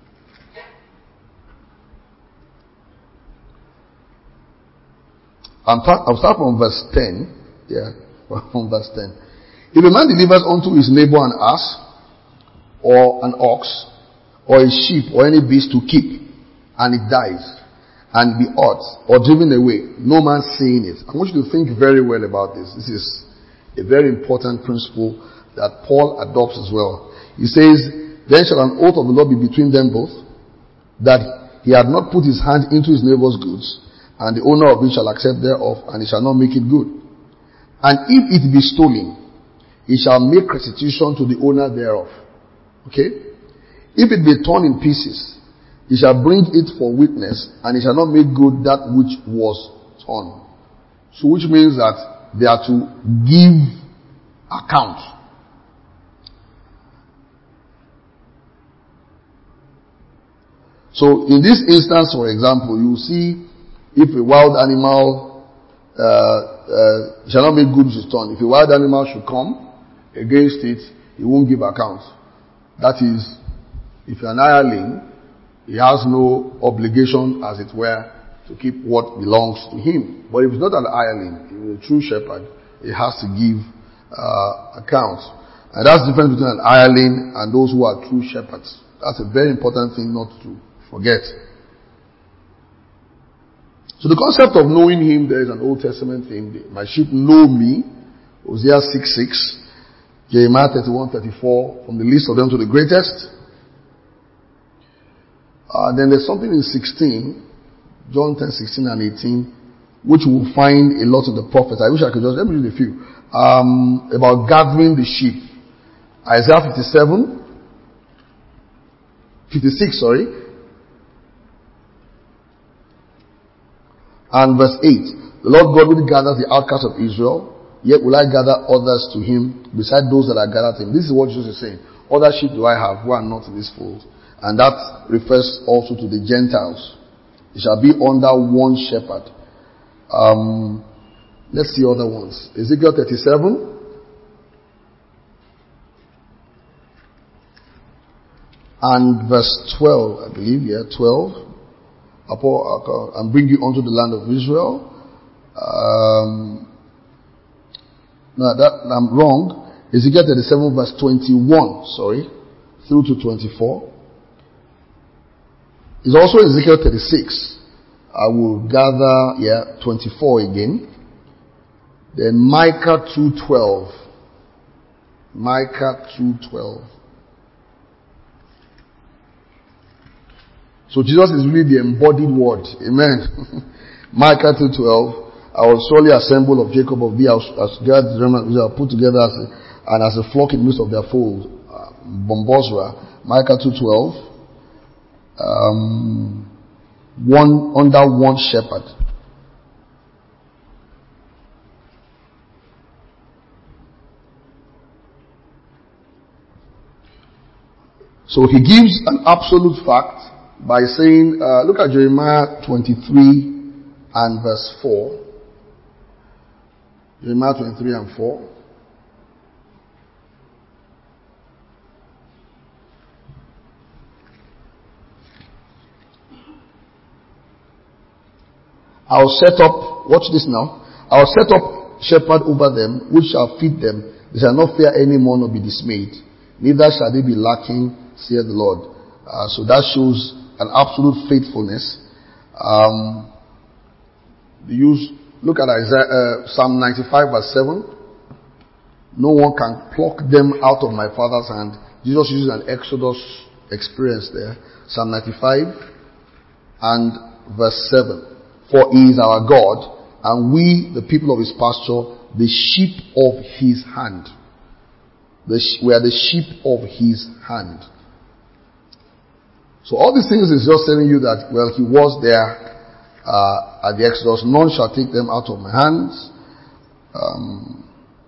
I'm ta- I'll start from verse ten. Yeah, from verse ten. If a man delivers unto his neighbor an ass, or an ox, or a sheep, or any beast to keep, and it dies, and be hurt, or driven away, no man saying it. I want you to think very well about this. This is a very important principle that Paul adopts as well. He says, then shall an oath of the Lord be between them both, that he had not put his hand into his neighbor's goods, and the owner of it shall accept thereof, and he shall not make it good. And if it be stolen, he shall make restitution to the owner thereof. Okay? If it be torn in pieces, he shall bring it for witness, and he shall not make good that which was torn. So which means that they are to give account. So in this instance, for example, you see if a wild animal uh, uh, shall not make good which is torn. If a wild animal should come against it, he won't give account. That is, if you're an hireling, he has no obligation, as it were, to keep what belongs to him. But if he's not an hireling, he's a true shepherd, he has to give uh, account. And that's the difference between an hireling and those who are true shepherds. That's a very important thing not to forget. So the concept of knowing him, there is an Old Testament thing. My sheep know me. Hosea six six. Jeremiah thirty-one thirty-four. From the least of them to the greatest. Uh, then there's something in sixteen. John ten sixteen and eighteen. Which we'll find a lot in the prophets. I wish I could just, let me read a few. Um, about gathering the sheep. Isaiah fifty-seven. fifty-six, sorry. And verse eight, the Lord God will gather the outcasts of Israel, yet will I gather others to him, beside those that are gathered to him. This is what Jesus is saying. Other sheep do I have who are not in this fold. And that refers also to the Gentiles. They shall be under one shepherd. Um, let's see other ones. Ezekiel thirty-seven. And verse twelve, I believe, yeah, twelve. And bring you unto the land of Israel. Um, no, that I'm wrong. Ezekiel thirty-seven verse twenty-one, sorry, through to twenty-four. It's also Ezekiel thirty-six. I will gather, yeah, twenty-four again. Then Micah two twelve. Micah two twelve. So Jesus is really the embodied word. Amen. Micah two twelve. I will surely assemble of Jacob of thee as God's remnant which are put together as a, and as a flock in the midst of their fold. Uh, Bombosra. Micah two twelve. Um, one under one shepherd. So he gives an absolute fact by saying, uh, look at Jeremiah twenty-three and verse four. Jeremiah twenty-three and four. I'll set up, watch this now. I'll set up shepherd over them, which shall feed them. They shall not fear any more nor be dismayed. Neither shall they be lacking, saith the Lord. Uh, so that shows an absolute faithfulness. Um, use, look at Isaiah, uh, Psalm ninety-five verse seven. No one can pluck them out of my Father's hand. Jesus uses an Exodus experience there. Psalm ninety-five and verse seven. For he is our God, and we, the people of his pasture, the sheep of his hand. The sh- we are the sheep of his hand. So all these things is just telling you that, well, he was there uh, at the Exodus. None shall take them out of my hands. Um,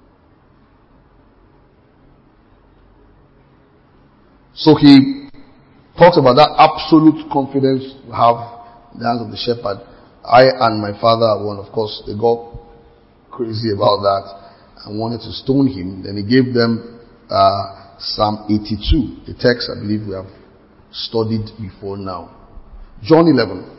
so he talks about that absolute confidence we have in the hands of the shepherd. I and my father are one. Of course, they got crazy about that and wanted to stone him. Then he gave them uh, Psalm eighty-two, the text I believe we have studied before now. John eleven.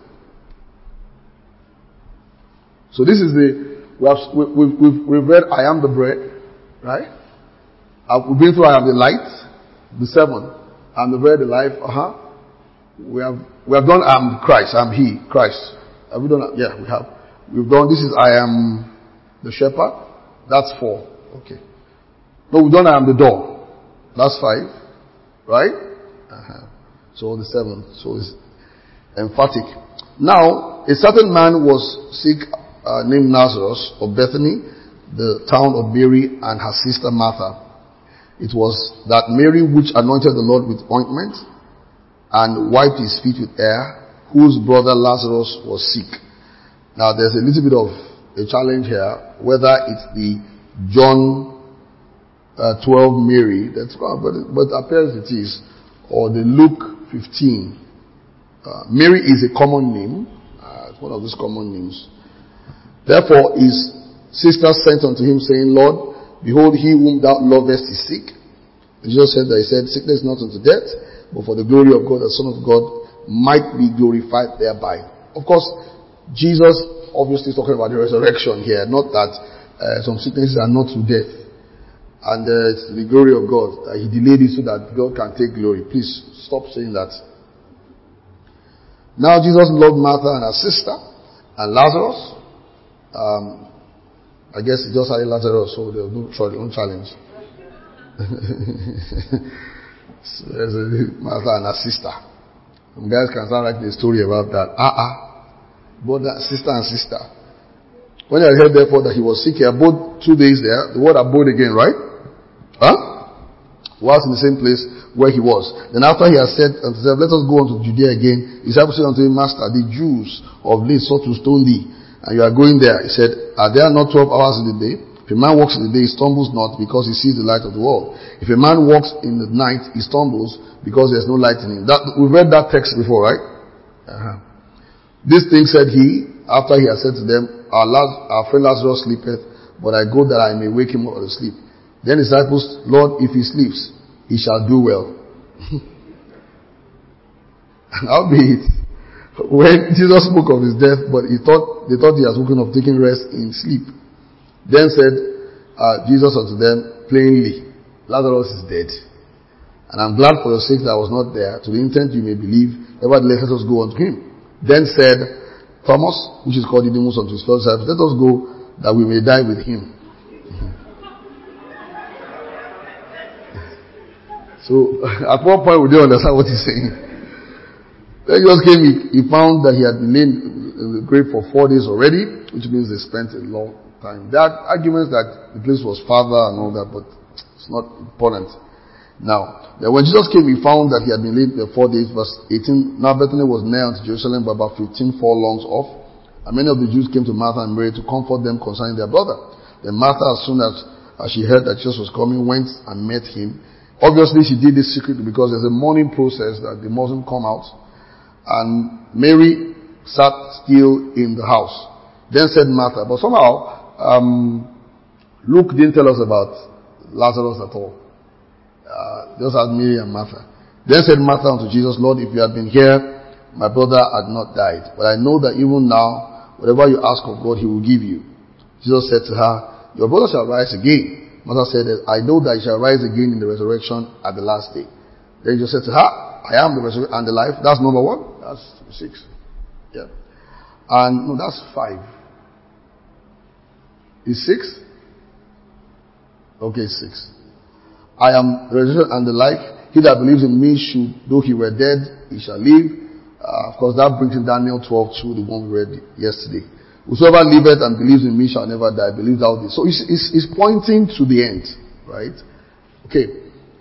So this is the, we have, we, we've, we've, we've read I am the bread, right? Uh, we've been through I am the light, the seven. I am the bread, the life, uh-huh. We have, we have done I am Christ, I am He, Christ. Have we done that? Yeah, we have. We've done, this is I am the shepherd. That's four. Okay. No, we've done I am the door. That's five. Right? Uh-huh. So the seven. So it's emphatic. Now, a certain man was sick, uh, named Lazarus of Bethany, the town of Mary and her sister Martha. It was that Mary which anointed the Lord with ointment and wiped his feet with hair, whose brother Lazarus was sick. Now there's a little bit of a challenge here, whether it's the John uh, twelve Mary, that's but, but appears it is, or the Luke fifteen. Uh, Mary is a common name, uh, it's one of those common names. Therefore his sister sent unto him, saying, Lord, behold, he whom thou lovest is sick. And Jesus said that he said, sickness not unto death, but for the glory of God, the Son of God might be glorified thereby. Of course, Jesus obviously is talking about the resurrection here, not that uh, some sicknesses are not to death. And uh, it's the glory of God. Uh, he delayed it so that God can take glory. Please stop saying that. Now Jesus loved Martha and her sister and Lazarus. Um, I guess he just had Lazarus, so there was no challenge. So there's a Martha and her sister. Some guys can start writing a story about that. Ah, uh-uh. Brother, sister and sister. When I heard therefore that he was sick, he abode two days there. The word abode again, right? Huh? Was in the same place where he was. Then after he had said unto them, let us go unto Judea again. His disciples said unto him, Master, the Jews of late sought to stone thee, and you are going there. He said, are there not twelve hours in the day? If a man walks in the day, he stumbles not, because he sees the light of the world. If a man walks in the night, he stumbles, because there is no light in him. That, we've read that text before, right? Uh-huh. This thing said he, after he had said to them, our, Laz- our friend Lazarus sleepeth, but I go that I may wake him up out of sleep. Then his disciples, Lord, if he sleeps, he shall do well. And albeit, when Jesus spoke of his death, but he thought they thought he had spoken of taking rest in sleep. Then said uh, Jesus unto them plainly, Lazarus is dead. And I'm glad for your sake that I was not there, to the intent you may believe. Nevertheless, let us go unto him. Then said Thomas, which is called Didymus, unto his fellow disciples, let us go that we may die with him. So at one point we didn't understand what he's saying. Then Jesus came, he, he found that he had been in the grave for four days already, which means they spent a long time. There are arguments that the place was farther and all that, but it's not important. Now, when Jesus came, he found that he had been laid there four days, verse eighteen. Now Bethany was near unto Jerusalem, by about fifteen furlongs off. And many of the Jews came to Martha and Mary to comfort them concerning their brother. Then Martha, as soon as, as she heard that Jesus was coming, went and met him. Obviously, she did this secretly because there's a mourning process that they mustn't come out. And Mary sat still in the house. Then said Martha, but somehow, um, Luke didn't tell us about Lazarus at all. Uh, just as Mary and Martha. Then said Martha unto Jesus, Lord, if you had been here, my brother had not died. But I know that even now, whatever you ask of God, he will give you. Jesus said to her, your brother shall rise again. Martha said, I know that he shall rise again in the resurrection at the last day. Then Jesus said to her, I am the resurrection and the life. That's number one. That's six. Yeah. And no, that's five. Is six? Okay, six. I am the resurrection and the life. He that believes in me should, though he were dead, he shall live. Uh, of course, that brings in Daniel twelve two, the one we read yesterday. Whosoever liveth and believes in me shall never die. Believe thou this. So it's, it's, it's pointing to the end, right? Okay.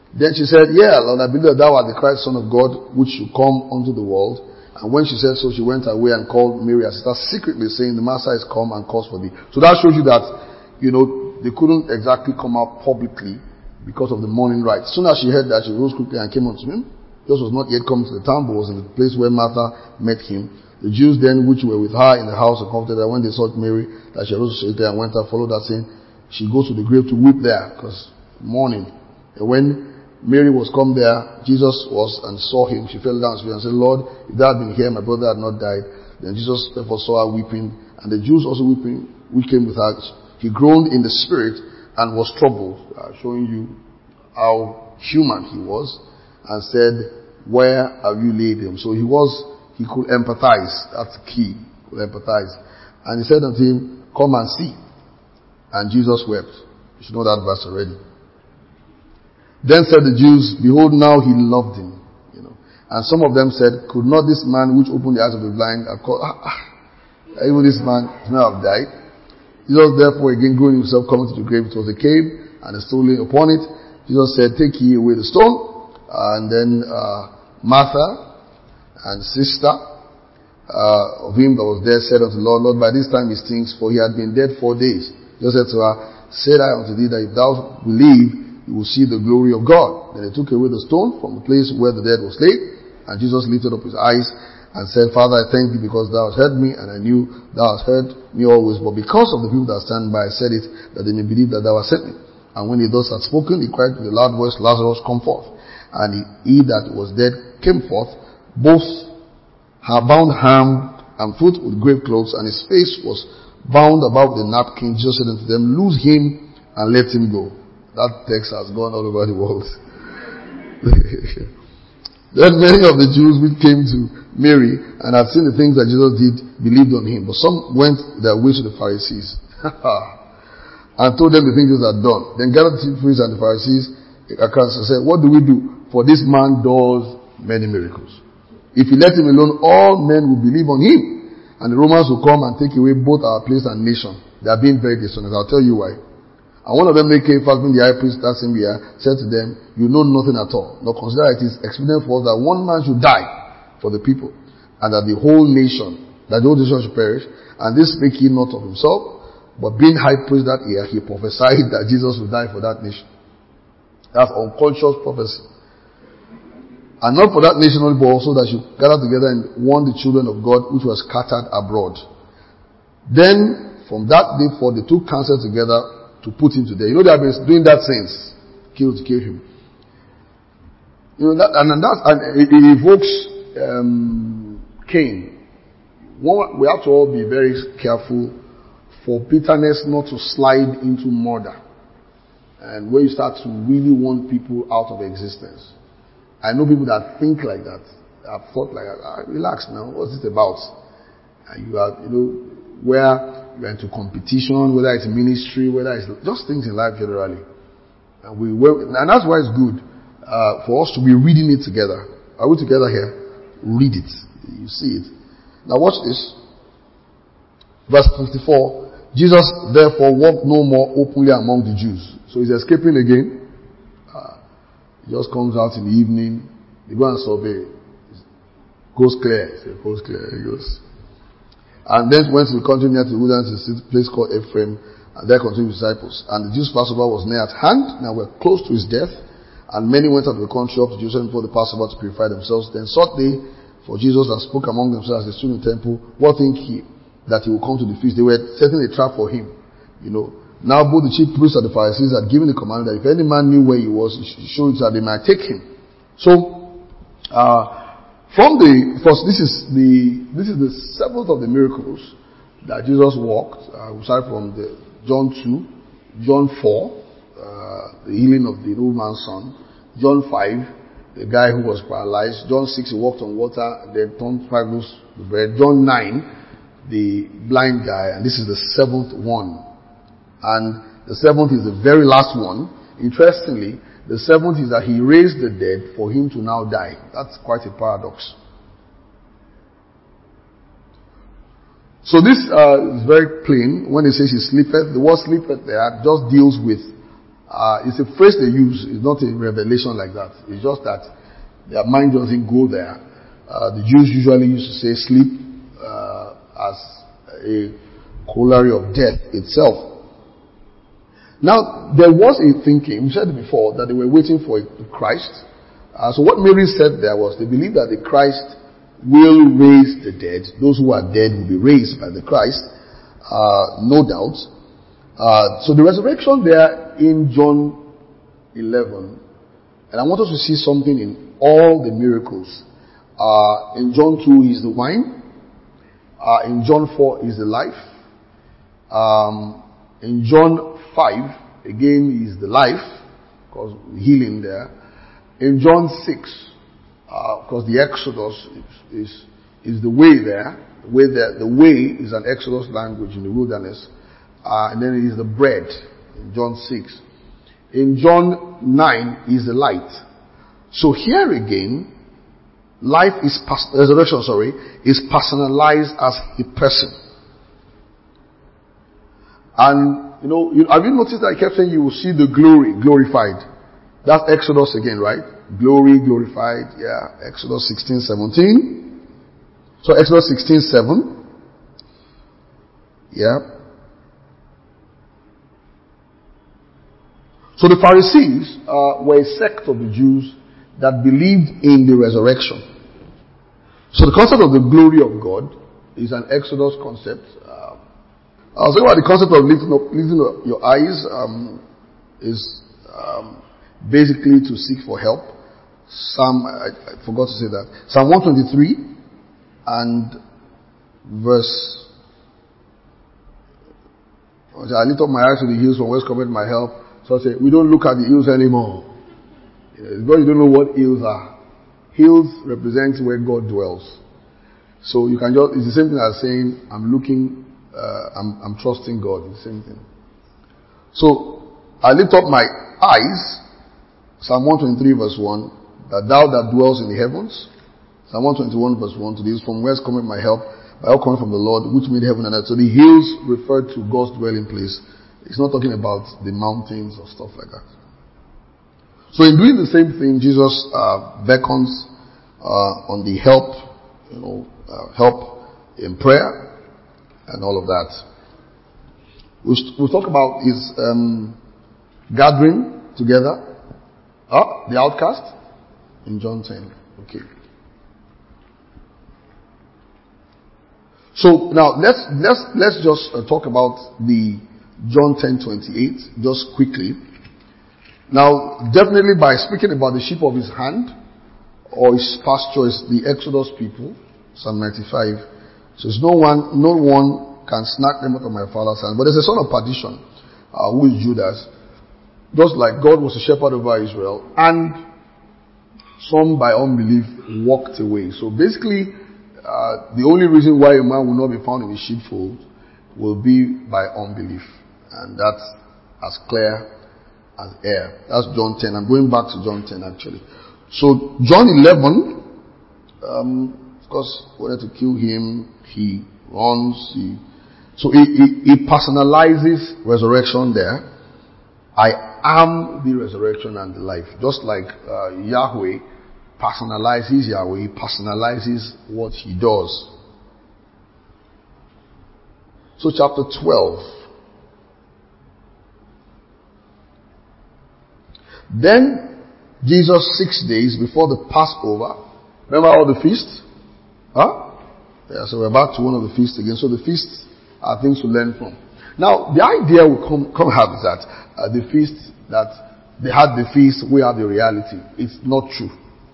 Then she said, yeah, Lord, I believe that thou art the Christ, Son of God, which should come unto the world. And when she said so, she went away and called Mary her sister, secretly saying, the Master is come and calls for thee. So that shows you that, you know, they couldn't exactly come out publicly because of the morning rite. As soon as she heard that, she rose quickly and came unto him. Jesus was not yet come to the town, but was in the place where Martha met him. The Jews then, which were with her in the house, comforted her when they saw Mary, that she rose there and went and followed her, saying, she goes to the grave to weep there, because morning. And when Mary was come there, Jesus was and saw him. She fell down and said, Lord, if thou had been here, my brother had not died. Then Jesus therefore saw her weeping, and the Jews also weeping, which came with her. He groaned in the spirit and was troubled, uh, showing you how human he was, and said, where have you laid him? So he was, he could empathize. That's key. He could empathize. And he said unto him, come and see. And Jesus wept. You should know that verse already. Then said the Jews, behold, now he loved him. You know, and some of them said, could not this man which opened the eyes of the blind have called, ah, ah, even this man may have died? Jesus therefore again going himself, coming to the grave, it was a cave, and a stone lay upon it. Jesus said, take ye away the stone. And then uh, Martha and sister uh, of him that was there said unto the Lord, Lord, by this time he stinks, for he had been dead four days. Jesus said to her, said I unto thee that if thou believe, you will see the glory of God. Then they took away the stone from the place where the dead was laid, and Jesus lifted up his eyes and said, Father, I thank thee because thou hast heard me, and I knew thou hast heard me always. But because of the people that stand by, I said it, that they may believe that thou hast sent me. And when he thus had spoken, he cried with a loud voice, Lazarus, come forth. And he, he that was dead came forth, both bound hand and foot with grave clothes, and his face was bound about with a napkin. Jesus said unto them, loose him and let him go. That text has gone all over the world. Then many of the Jews which came to Mary and had seen the things that Jesus did believed on him. But some went their way to the Pharisees and told them the things Jesus had done. Then gathered the chief priests and the Pharisees and said, what do we do? For this man does many miracles. If we let him alone, all men will believe on him. And the Romans will come and take away both our place and nation. They are being very dishonest. I'll tell you why. And one of them, making fasting the high priest that same year, said to them, you know nothing at all, nor consider it is expedient for us that one man should die for the people, and that the whole nation, that the whole nation should perish. And this spake he not of himself, but being high priest that year, he prophesied that Jesus would die for that nation. That's unconscious prophecy. And not for that nation only, but also that should gather together and warn the children of God which were scattered abroad. Then, from that day forth, they took counsel together to put him to death. You know, they have been doing that since. Kill to kill him. You know, that, and that, and it, it evokes um, Cain. One, we have to all be very careful for bitterness not to slide into murder. And when you start to really want people out of existence. I know people that think like that. Have thought like that. Ah, relax now. What's it about? And you are, you know, where you're into competition, whether it's ministry, whether it's just things in life generally. And we will, and that's why it's good uh, for us to be reading it together. Are we together here? Read it. You see it. Now watch this. Verse fifty-four. Jesus therefore walked no more openly among the Jews. So he's escaping again. Uh, he just comes out in the evening. They go and survey. It goes clear. It goes clear. He goes. And then went to the country near to the wilderness, a place called Ephraim, and there continued his disciples. And the Jews' Passover was near at hand. Now we're close to his death. And many went out of the country up to Jerusalem before the Passover to purify themselves. Then sought they for Jesus and spoke among themselves as they stood in the temple. What think ye that he will come to the feast? They were setting a trap for him. You know. Now both the chief priests and the Pharisees had given the command that if any man knew where he was, he should show it so that they might take him. So, uh, From the first, this is the this is the seventh of the miracles that Jesus worked. Uh, we start from the John two, John four, uh, the healing of the old man's son, John five, the guy who was paralyzed, John six, he walked on water, and then turned five loaves of bread, John nine, the blind guy, and this is the seventh one. And the seventh is the very last one. Interestingly, the seventh is that he raised the dead for him to now die. That's quite a paradox. So this uh, is very plain. When it says he sleepeth, the word sleepeth there just deals with Uh, it's a phrase they use. It's not a revelation like that. It's just that their mind doesn't go there. Uh, the Jews usually used to say sleep uh, as a corollary of death itself. Now, there was a thinking, we said before, that they were waiting for a Christ. Uh, so what Mary said there was, they believe that the Christ will raise the dead. Those who are dead will be raised by the Christ. Uh, no doubt. Uh, so the resurrection there in John eleven, and I want us to see something in all the miracles. Uh, in John two is the wine. Uh, in John four is the life. Um, in John five, again, is the life, because healing there. In John six, uh, because the Exodus is, is, is the way there. The way there, the way is an Exodus language in the wilderness. Uh, and then it is the bread in John six. In John nine is the light. So here again, life is, resurrection, sorry, is personalized as a person. And, you know, you, have you noticed that I kept saying you will see the glory, glorified? That's Exodus again, right? Glory, glorified, yeah. Exodus sixteen, seventeen. So Exodus sixteen, seven. Yeah. So the Pharisees uh, were a sect of the Jews that believed in the resurrection. So the concept of the glory of God is an Exodus concept. Uh, I was talking about the concept of lifting up, lifting up your eyes um, is um, basically to seek for help. Psalm, I, I forgot to say that. Psalm one twenty-three and verse. I lift up my eyes to the hills from whence cometh my help. So I say, we don't look at the hills anymore. Because you don't know what hills are. Hills represents where God dwells. So you can just, it's the same thing as saying, I'm looking, uh, I'm, I'm trusting God. It's the same thing. So, I lift up my eyes, Psalm one twenty-three verse one, that thou that dwells in the heavens, Psalm one twenty-one verse one to this, from whence cometh my help? My help cometh from the Lord, which made heaven and earth. So the hills refer to God's dwelling place. It's not talking about the mountains or stuff like that. So in doing the same thing, Jesus uh, beckons uh, on the help, you know, uh, help in prayer and all of that. We'll, we'll talk about his um, gathering together. Ah, the outcast in John ten. Okay. So now let's let's let's just uh, talk about the John ten twenty-eight, just quickly. Now, definitely by speaking about the sheep of his hand, or his pasture is the Exodus people, Psalm ninety-five, says, no one, no one can snatch them out of my father's hand. But there's a son of perdition, uh, who is Judas. Just like God was a shepherd over Israel, and some by unbelief walked away. So basically, uh, the only reason why a man will not be found in the sheepfold will be by unbelief. And that's as clear as air. That's John ten. I'm going back to John ten actually. So John eleven, um, of course, wanted to kill him. He runs. He, so he, he, he personalizes resurrection there. I am the resurrection and the life. Just like uh, Yahweh personalizes Yahweh, he personalizes what he does. So chapter twelve. Then Jesus, six days before the Passover, remember all the feasts? Huh? Yeah, so we're back to one of the feasts again. So the feasts are things to learn from. Now, the idea will come, come have is that uh, the feast, that they had the feast, we have the reality. It's not true.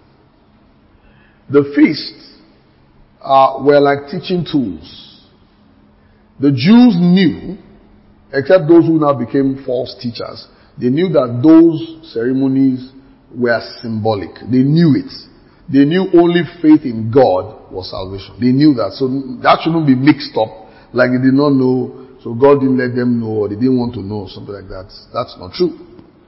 The feasts uh, were like teaching tools. The Jews knew, except those who now became false teachers, they knew that those ceremonies were symbolic. They knew it. They knew only faith in God was salvation. They knew that. So that shouldn't be mixed up like they did not know. So God didn't let them know, or they didn't want to know, something like that. That's not true.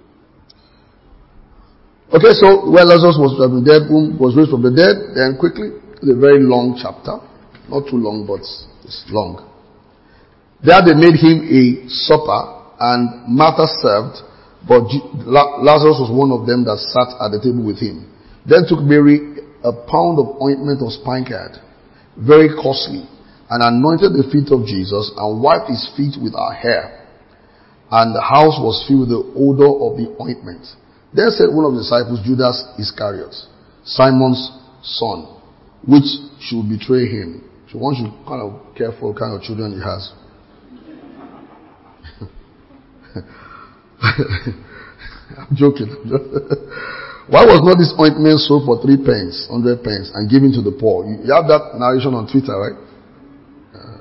Okay, so when Lazarus was from the dead, was raised from the dead, then quickly, it's a very long chapter. Not too long, but it's long. There they made him a supper, and Martha served, But Lazarus was one of them that sat at the table with him. Then took Mary a pound of ointment of spikenard, very costly, and anointed the feet of Jesus and wiped his feet with her hair. And the house was filled with the odor of the ointment. Then said one of the disciples, Judas Iscariot, Simon's son, which should betray him. So one should kind of careful kind of children he has. I'm joking. Why was not this ointment sold for three pence, hundred pence, and given to the poor? You have that narration on Twitter, right? Uh,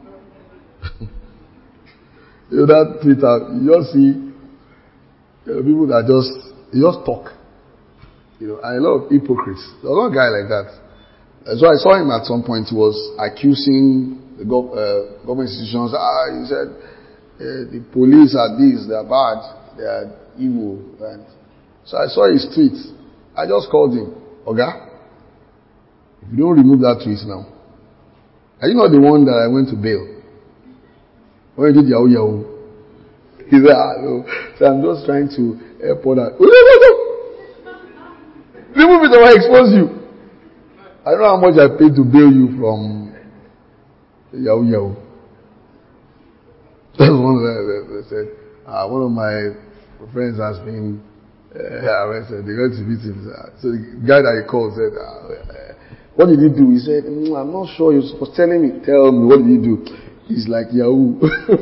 you know that Twitter, you just see you know, people that just you just talk. You know, and a lot of hypocrites. There was one guy like that. So I saw him at some point. He was accusing the gov- uh, government institutions. Ah, he said uh, the police are this, they are bad, they are evil, and so I saw his tweet. I just called him, Oga, if you don't remove that tweet now, are you not the one that I went to bail? When you did Yahoo Yahoo? He said, ah, no. So I'm just trying to airport that. Remove it or I expose you. I don't know how much I paid to bail you from Yahoo Yahoo. That's one of them. They said, ah, one of my friends has been Uh, arrested. They went to meet him. So the guy that he called said, uh, what did he do? He said, mm, I'm not sure. He was telling me, tell me, what did he do? He's like Yahoo.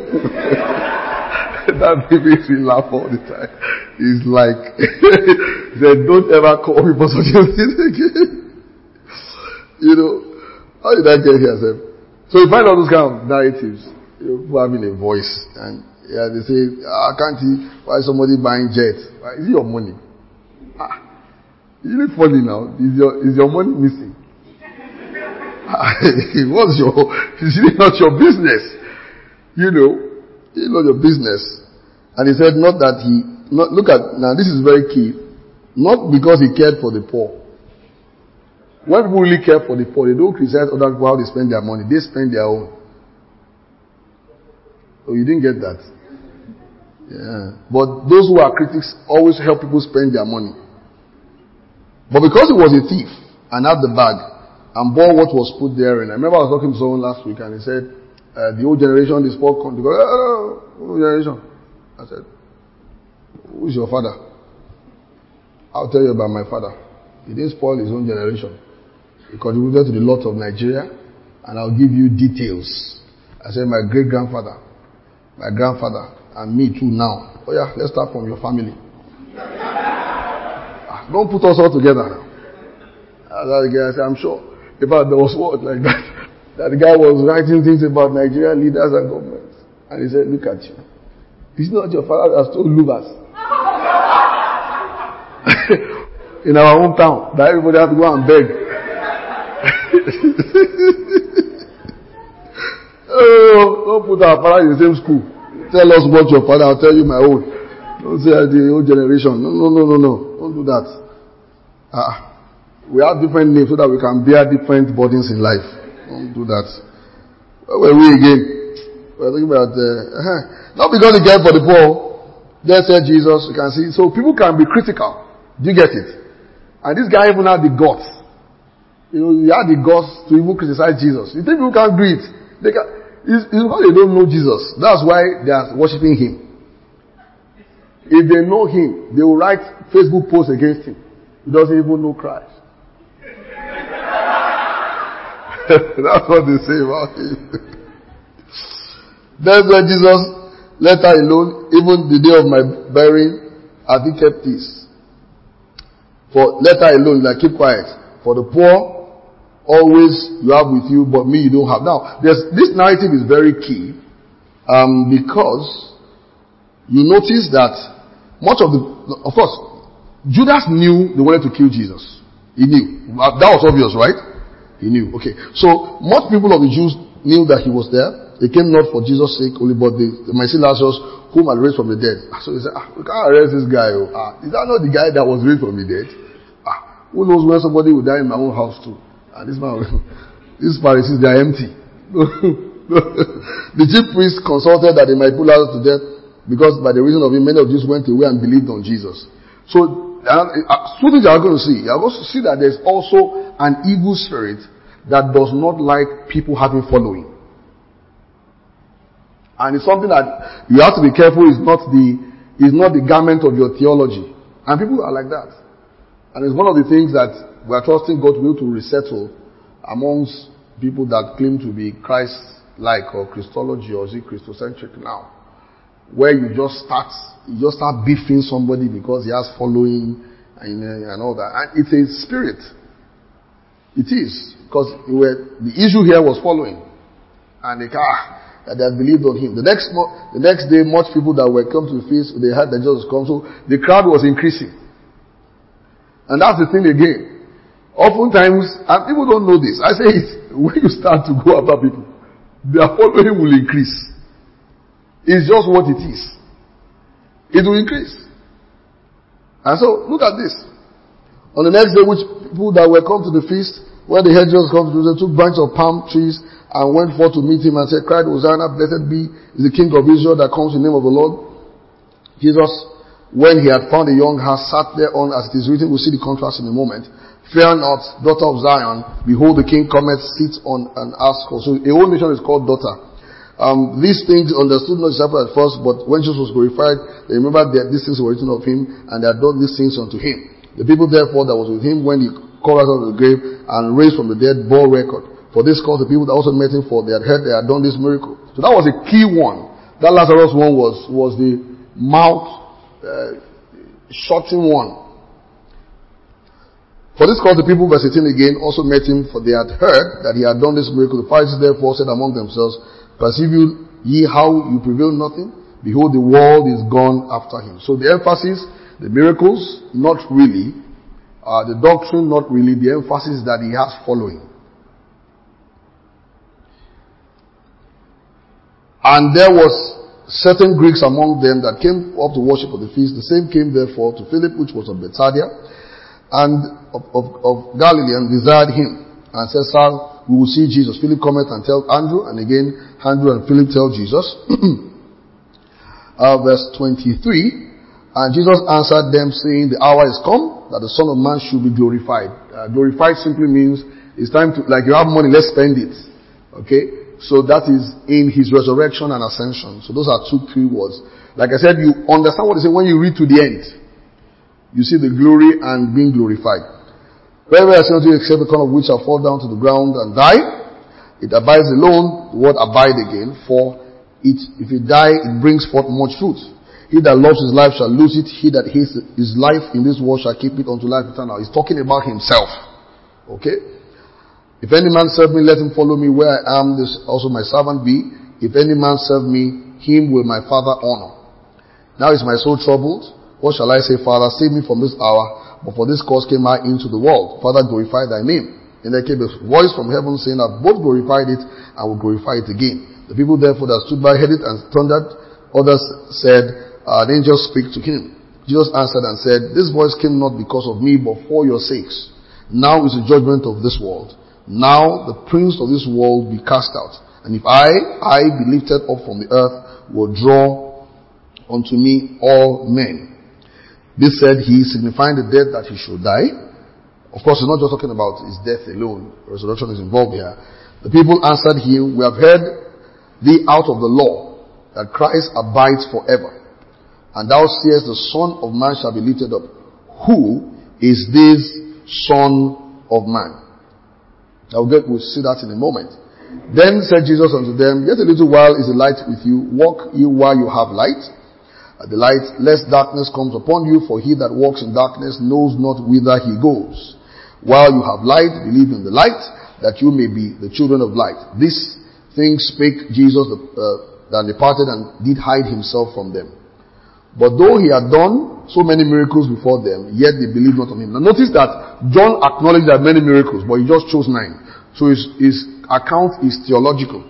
That makes me laugh all the time. He's like, he said, don't ever call me for such a thing again. You know, how did I get here, sir? So you find all those kind of narratives, you know, having a voice, and yeah, they say, ah, can't he? Why is somebody buying jet? Why, is it your money? Ah, isn't it funny now? Is your is your money missing? Ah, what's your? Is it not your business? You know, it's not your business. And he said, not that he. Not look at now. This is very key. Not because he cared for the poor. When people really care for the poor, they don't criticize other people how they spend their money. They spend their own. Oh, you didn't get that. Yeah. But those who are critics always help people spend their money. But because he was a thief and had the bag and bought what was put therein. I remember I was talking to someone last week and he said, uh, the old generation, the sport country. Oh, old generation. I said, who's your father? I'll tell you about my father. He didn't spoil his own generation. He contributed to the lot of Nigeria, and I'll give you details. I said, my great grandfather, my grandfather, and me too now. Oh yeah, let's start from your family. Ah, don't put us all together now. I said, I'm sure. In fact, there was word like that. That the guy was writing things about Nigerian leaders and governments. And he said, look at you. It's not your father that stole Lubas. In our hometown, that everybody has to go and beg. Oh, don't put our father in the same school. Tell us about your father, I'll tell you my own. Don't say the old generation. No, no, no, no, no. Don't do that. Ah, we have different names so that we can bear different burdens in life. Don't do that. Where were we again? We're talking about, uh, uh-huh. Not because he cared for the poor. There said Jesus, you can see. So people can be critical. Do you get it? And this guy even had the guts. You know, he had the guts to even criticize Jesus. You think people can't do it? They can. It's, it's because they don't know Jesus. That's why they are worshiping him. If they know him, they will write Facebook posts against him. He doesn't even know Christ. That's what they say about him. That's why Jesus let her alone, even the day of my burying, have he kept peace. For let her alone, like keep quiet. For the poor, always you have with you, but me you don't have. Now, there's, this narrative is very key, um, because you notice that much of the, of course, Judas knew they wanted to kill Jesus. He knew. That was obvious, right? He knew. Okay. So, much people of the Jews knew that he was there. They came not for Jesus' sake only, but they, they might see Lazarus, whom had raised from the dead. So they said, ah, we can't arrest this guy. Oh. Ah, is that not the guy that was raised from the dead? Ah, who knows when somebody will die in my own house too? Ah, this man, these Pharisees, they are empty. The chief priest consulted that they might put Lazarus to death, because by the reason of him, many of Jews went away and believed on Jesus. So, uh, two things you are going to see. You are going to see that there's also an evil spirit that does not like people having following. And it's something that you have to be careful is not the, is not the garment of your theology. And people are like that. And it's one of the things that we are trusting God to be able to resettle amongst people that claim to be Christ-like or Christology or is it Christocentric now. Where you just start, you just start beefing somebody because he has following and, and all that. And it's a spirit. It is. Because were, the issue here was following. And they, ah, that they had believed on him. The next, the next day, much people that were come to the feast, they heard that Jesus come. So the crowd was increasing. And that's the thing again. Oftentimes, and people don't know this. I say it, when you start to go after people, their following will increase. It's just what it is. It will increase. And so, look at this. On the next day, which people that were come to the feast, when they heard Jesus come to Jerusalem, took branches of palm trees and went forth to meet him and said, cried, Hosanna, blessed be is the King of Israel that comes in the name of the Lord. Jesus, when he had found a young ass, sat thereon as it is written. We'll see the contrast in a moment. Fear not, daughter of Zion. Behold, the king cometh, sits on an ass. So a whole nation is called daughter. Um, these things understood not disciples at first, but when Jesus was glorified, they remembered that these things were written of him, and they had done these things unto him. The people therefore that was with him when he called out of the grave and raised from the dead bore record. For this cause the people that also met him, for they had heard they had done this miracle. So that was a key one. That Lazarus one was, was the mouth uh, shutting one. For this cause the people, verse eighteen again, also met him, for they had heard that he had done this miracle. The Pharisees therefore said among themselves, perceive you ye how you prevail nothing? Behold, the world is gone after him. So the emphasis, the miracles, not really. Uh, the doctrine, not really. The emphasis that he has following. And there was certain Greeks among them that came up to worship at the feast. The same came therefore to Philip, which was of Bethsaida, and of, of, of Galilee, and desired him, and said, Sir, we will see Jesus. Philip cometh and tell Andrew, and again Andrew and Philip tell Jesus. uh, verse twenty-three, and Jesus answered them, saying, the hour is come that the Son of Man should be glorified. Uh, glorified simply means it's time to, like you have money, let's spend it. Okay? So that is in his resurrection and ascension. So those are two key words. Like I said, you understand what they say when you read to the end. You see the glory and being glorified. Wherever I say unto you, except the corn of which shall fall down to the ground and die, it abides alone. The word abide again. For it, if it die, it brings forth much fruit. He that loves his life shall lose it. He that hates his life in this world shall keep it unto life eternal. He's talking about himself. Okay? If any man serve me, let him follow me. Where I am, this also my servant be. If any man serve me, him will my Father honor. Now is my soul troubled. What shall I say, Father? Save me from this hour. But for this cause came I into the world. Father, glorify thy name. And there came a voice from heaven saying, I've both glorified it and will glorify it again. The people therefore that stood by heard it and thundered. Others said, uh, the angel speak to him. Jesus answered and said, this voice came not because of me, but for your sakes. Now is the judgment of this world. Now the prince of this world be cast out. And if I, I be lifted up from the earth, will draw unto me all men. This said he, signifying the death that he should die. Of course, he's not just talking about his death alone. Resurrection is involved here. The people answered him, we have heard thee out of the law, that Christ abides forever. And thou sayest the Son of Man shall be lifted up. Who is this Son of Man? I'll get, we'll see that in a moment. Then said Jesus unto them, yet a little while is the light with you. Walk you while you have light. Uh, the light, lest darkness comes upon you, for he that walks in darkness knows not whither he goes. While you have light, believe in the light, that you may be the children of light. This thing spake Jesus, uh, that departed and did hide himself from them. But though he had done so many miracles before them, yet they believed not on him. Now notice that John acknowledged that many miracles, but he just chose nine. So his, his account is theological.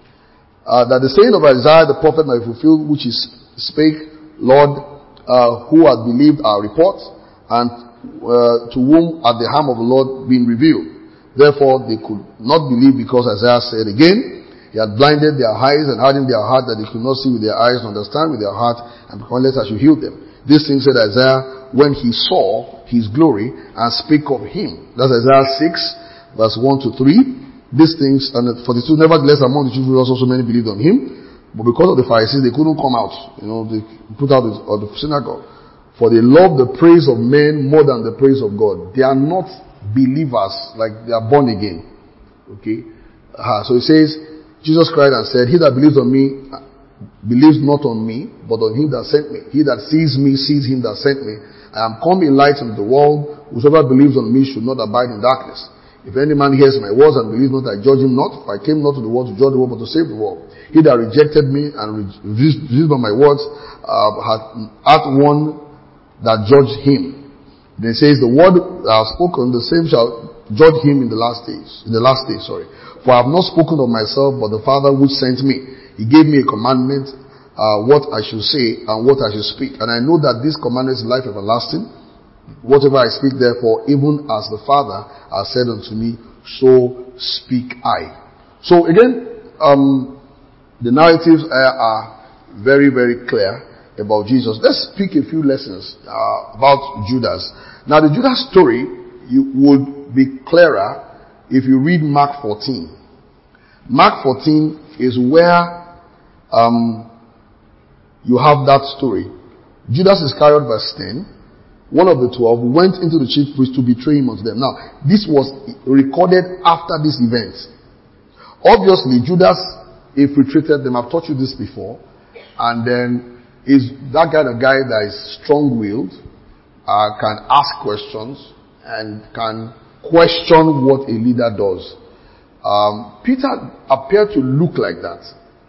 Uh, that the saying of Isaiah the prophet might be fulfilled, which is spake, Lord, uh, who hath believed our report, and uh, to whom hath the arm of the Lord been revealed. Therefore they could not believe, because Isaiah said again, He had blinded their eyes and hardened their heart that they could not see with their eyes and understand with their heart and become less as you healed them. This thing said Isaiah when he saw his glory and spake of him. That's Isaiah six verse one to three. These things, and forty-two, nevertheless among the children also so many believed on him. But because of the Pharisees, they couldn't come out. You know, they put out the, of the synagogue. For they love the praise of men more than the praise of God. They are not believers, like they are born again. Okay? Uh, so it says, Jesus cried and said, he that believes on me, believes not on me, but on him that sent me. He that sees me, sees him that sent me. I am come in light into the world. Whosoever believes on me should not abide in darkness. If any man hears my words and believes not, I judge him not. For I came not to the world to judge the world, but to save the world. He that rejected me and refused by my words, uh, hath, hath one that judged him. Then it says, the word that I have spoken, the same shall judge him in the last days. In the last day, sorry. For I have not spoken of myself, but the Father which sent me. He gave me a commandment, uh, what I should say and what I should speak. And I know that this commandment is life everlasting. Whatever I speak, therefore, even as the Father has said unto me, so speak I. So again, um, the narratives are, are very, very clear about Jesus. Let's pick a few lessons uh, about Judas. Now, the Judas story you would be clearer if you read Mark fourteen. Mark fourteen is where um, you have that story. Judas Iscariot, verse ten. One of the twelve went into the chief priest to betray him unto them. Now, this was recorded after this event. Obviously, Judas infiltrated them. I've taught you this before. And then is that kind of guy that is strong-willed, uh, can ask questions, and can question what a leader does. Um, Peter appeared to look like that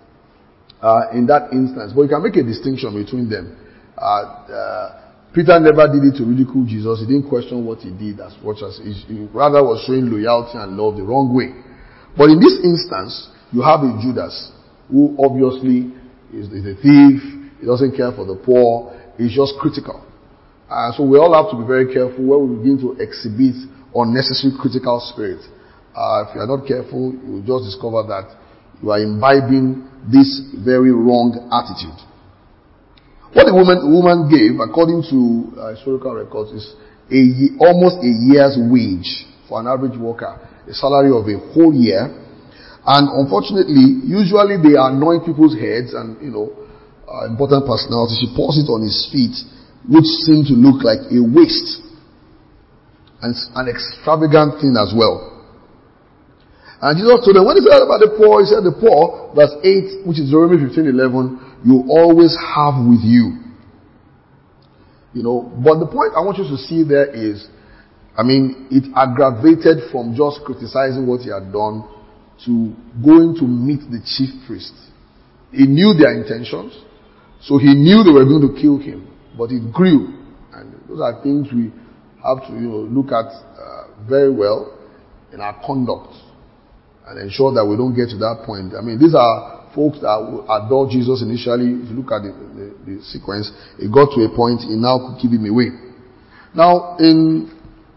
uh, in that instance. But you can make a distinction between them. Uh, uh, Peter never did it to ridicule Jesus. He didn't question what he did as much as he, he rather was showing loyalty and love the wrong way. But in this instance, you have a Judas who obviously is, is a thief. He doesn't care for the poor. He's just critical. Uh, so we all have to be very careful when we begin to exhibit unnecessary critical spirit. Uh, if you are not careful, you will just discover that you are imbibing this very wrong attitude. What the woman, woman gave, according to uh, historical records, is a, almost a year's wage for an average worker, a salary of a whole year. And unfortunately, usually they anoint people's heads and, you know, uh, important personalities. She pours it on his feet, which seemed to look like a waste and an extravagant thing as well. And Jesus told them, when he said about the poor, he said the poor, verse eight, which is Deuteronomy fifteen eleven, you always have with you. You know, but the point I want you to see there is, I mean, it aggravated from just criticizing what he had done to going to meet the chief priest. He knew their intentions, so he knew they were going to kill him, but it grew. And those are things we have to, you know, look at uh, very well in our conduct and ensure that we don't get to that point. I mean, these are folks that adore Jesus initially. If you look at the, the, the sequence, it got to a point he now could give him away. Now, in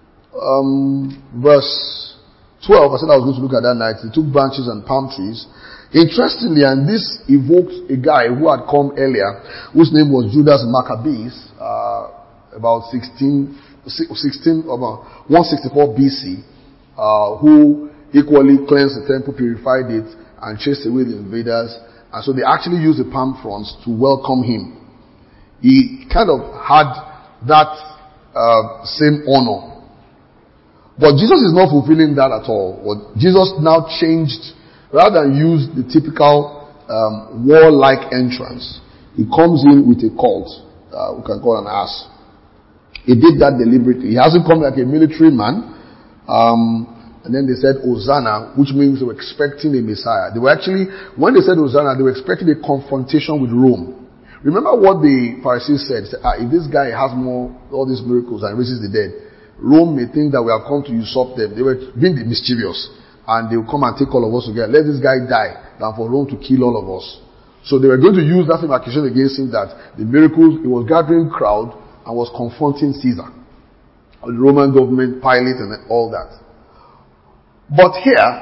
um, verse twelve, I said I was going to look at that night. He took branches and palm trees. Interestingly, and this evokes a guy who had come earlier, whose name was Judas Maccabeus, uh, about sixteen, sixteen, about one sixty-four B C, uh, who equally cleansed the temple, purified it, and chased away the invaders. And so they actually used the palm fronds to welcome him. He kind of had that uh, same honor. But Jesus is not fulfilling that at all. What Jesus now changed, rather than use the typical um, warlike entrance, he comes in with a cult. Uh, we can call an ass. He did that deliberately. He hasn't come like a military man. Um, And then they said Hosanna, which means they were expecting a Messiah. They were actually, when they said Hosanna, they were expecting a confrontation with Rome. Remember what the Pharisees said? They said, ah, if this guy has more, all these miracles and raises the dead, Rome may think that we have come to usurp them. They were being mischievous. And they will come and take all of us together. Let this guy die than for Rome to kill all of us. So they were going to use that same accusation against him that the miracles, he was gathering crowd and was confronting Caesar, the Roman government, Pilate, and all that. But here,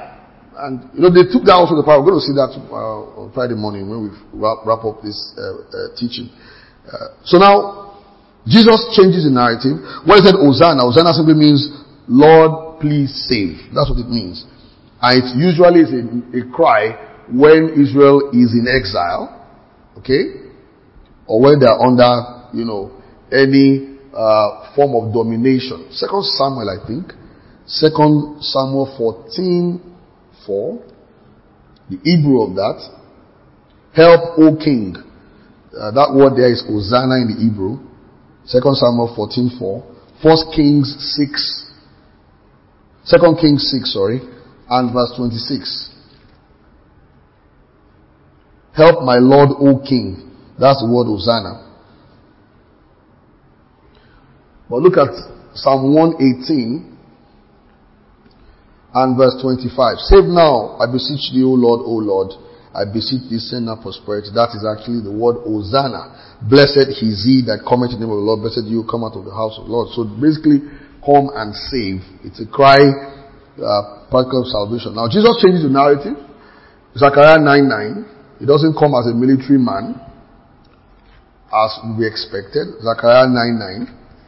And, you know, they took that also the power. We're going to see that uh, on Friday morning when we wrap, wrap up this uh, uh, teaching. Uh, so now, Jesus changes the narrative. When he said Hosanna, Hosanna simply means, Lord, please save. That's what it means. And it usually is a, a cry when Israel is in exile. Okay? Or when they are under, you know, any uh, form of domination. Second Samuel, I think. Second Samuel fourteen four. The Hebrew of that. Help, O King. Uh, that word there is Hosanna in the Hebrew. Second Samuel fourteen four. First Kings six. Second Kings six, sorry. And verse twenty-six. Help my Lord, O King. That's the word Hosanna. But look at Psalm one eighteen. And verse twenty-five. Save now, I beseech thee, O Lord, O Lord. I beseech thee, send now prosperity. That is actually the word Hosanna. Blessed is he that cometh in the name of the Lord. Blessed you come out of the house of the Lord. So basically, come and save. It's a cry, uh, practical salvation. Now Jesus changes the narrative. Zechariah nine nine. He doesn't come as a military man, as we expected. Zechariah nine nine.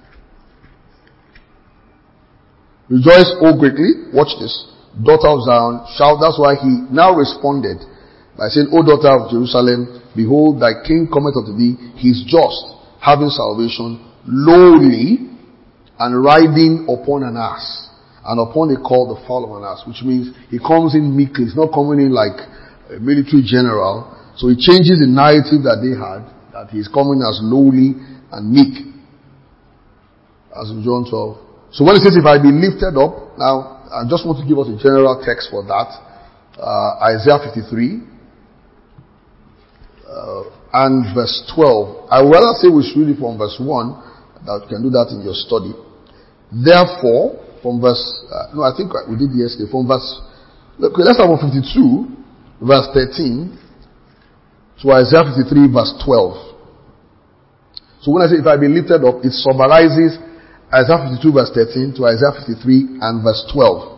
Rejoice, O greatly. Watch this. Daughter of Zion, shout. That's why he now responded by saying, O daughter of Jerusalem, behold, thy king cometh unto thee. He is just, having salvation, lowly, and riding upon an ass. And upon a call, the fall of an ass. Which means he comes in meekly. He's not coming in like a military general. So he changes the narrative that they had, that he's coming as lowly and meek. As in John twelve. So when it says, if I be lifted up, now, I just want to give us a general text for that. Uh, Isaiah fifty-three, uh, and verse twelve. I would rather say we should read it from verse one, that you can do that in your study. Therefore, from verse, uh, no, I think we did yesterday, from verse, okay, let's start from fifty-two, verse thirteen, to Isaiah fifty-three, verse twelve. So when I say, if I be lifted up, it summarizes Isaiah fifty-two verse thirteen to Isaiah fifty-three and verse twelve.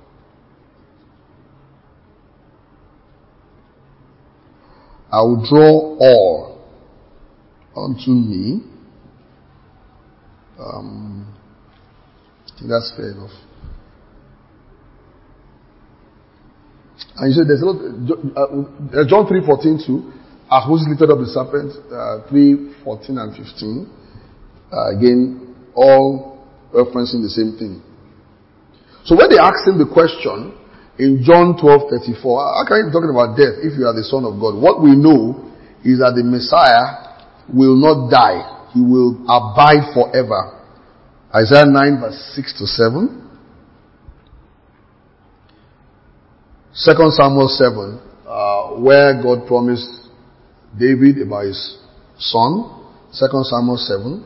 I will draw all unto me. Um, I think that's fair enough. And you said there's a lot, uh, John three fourteen too. As Moses lifted up the serpent, uh, three fourteen and fifteen. Uh, again, all referencing the same thing. So when they asked him the question in John twelve thirty-four, how can you be talking about death if you are the Son of God? What we know is that the Messiah will not die. He will abide forever. Isaiah nine verse six to seven. Second Samuel seven, uh, where God promised David about his son. Second Samuel seven.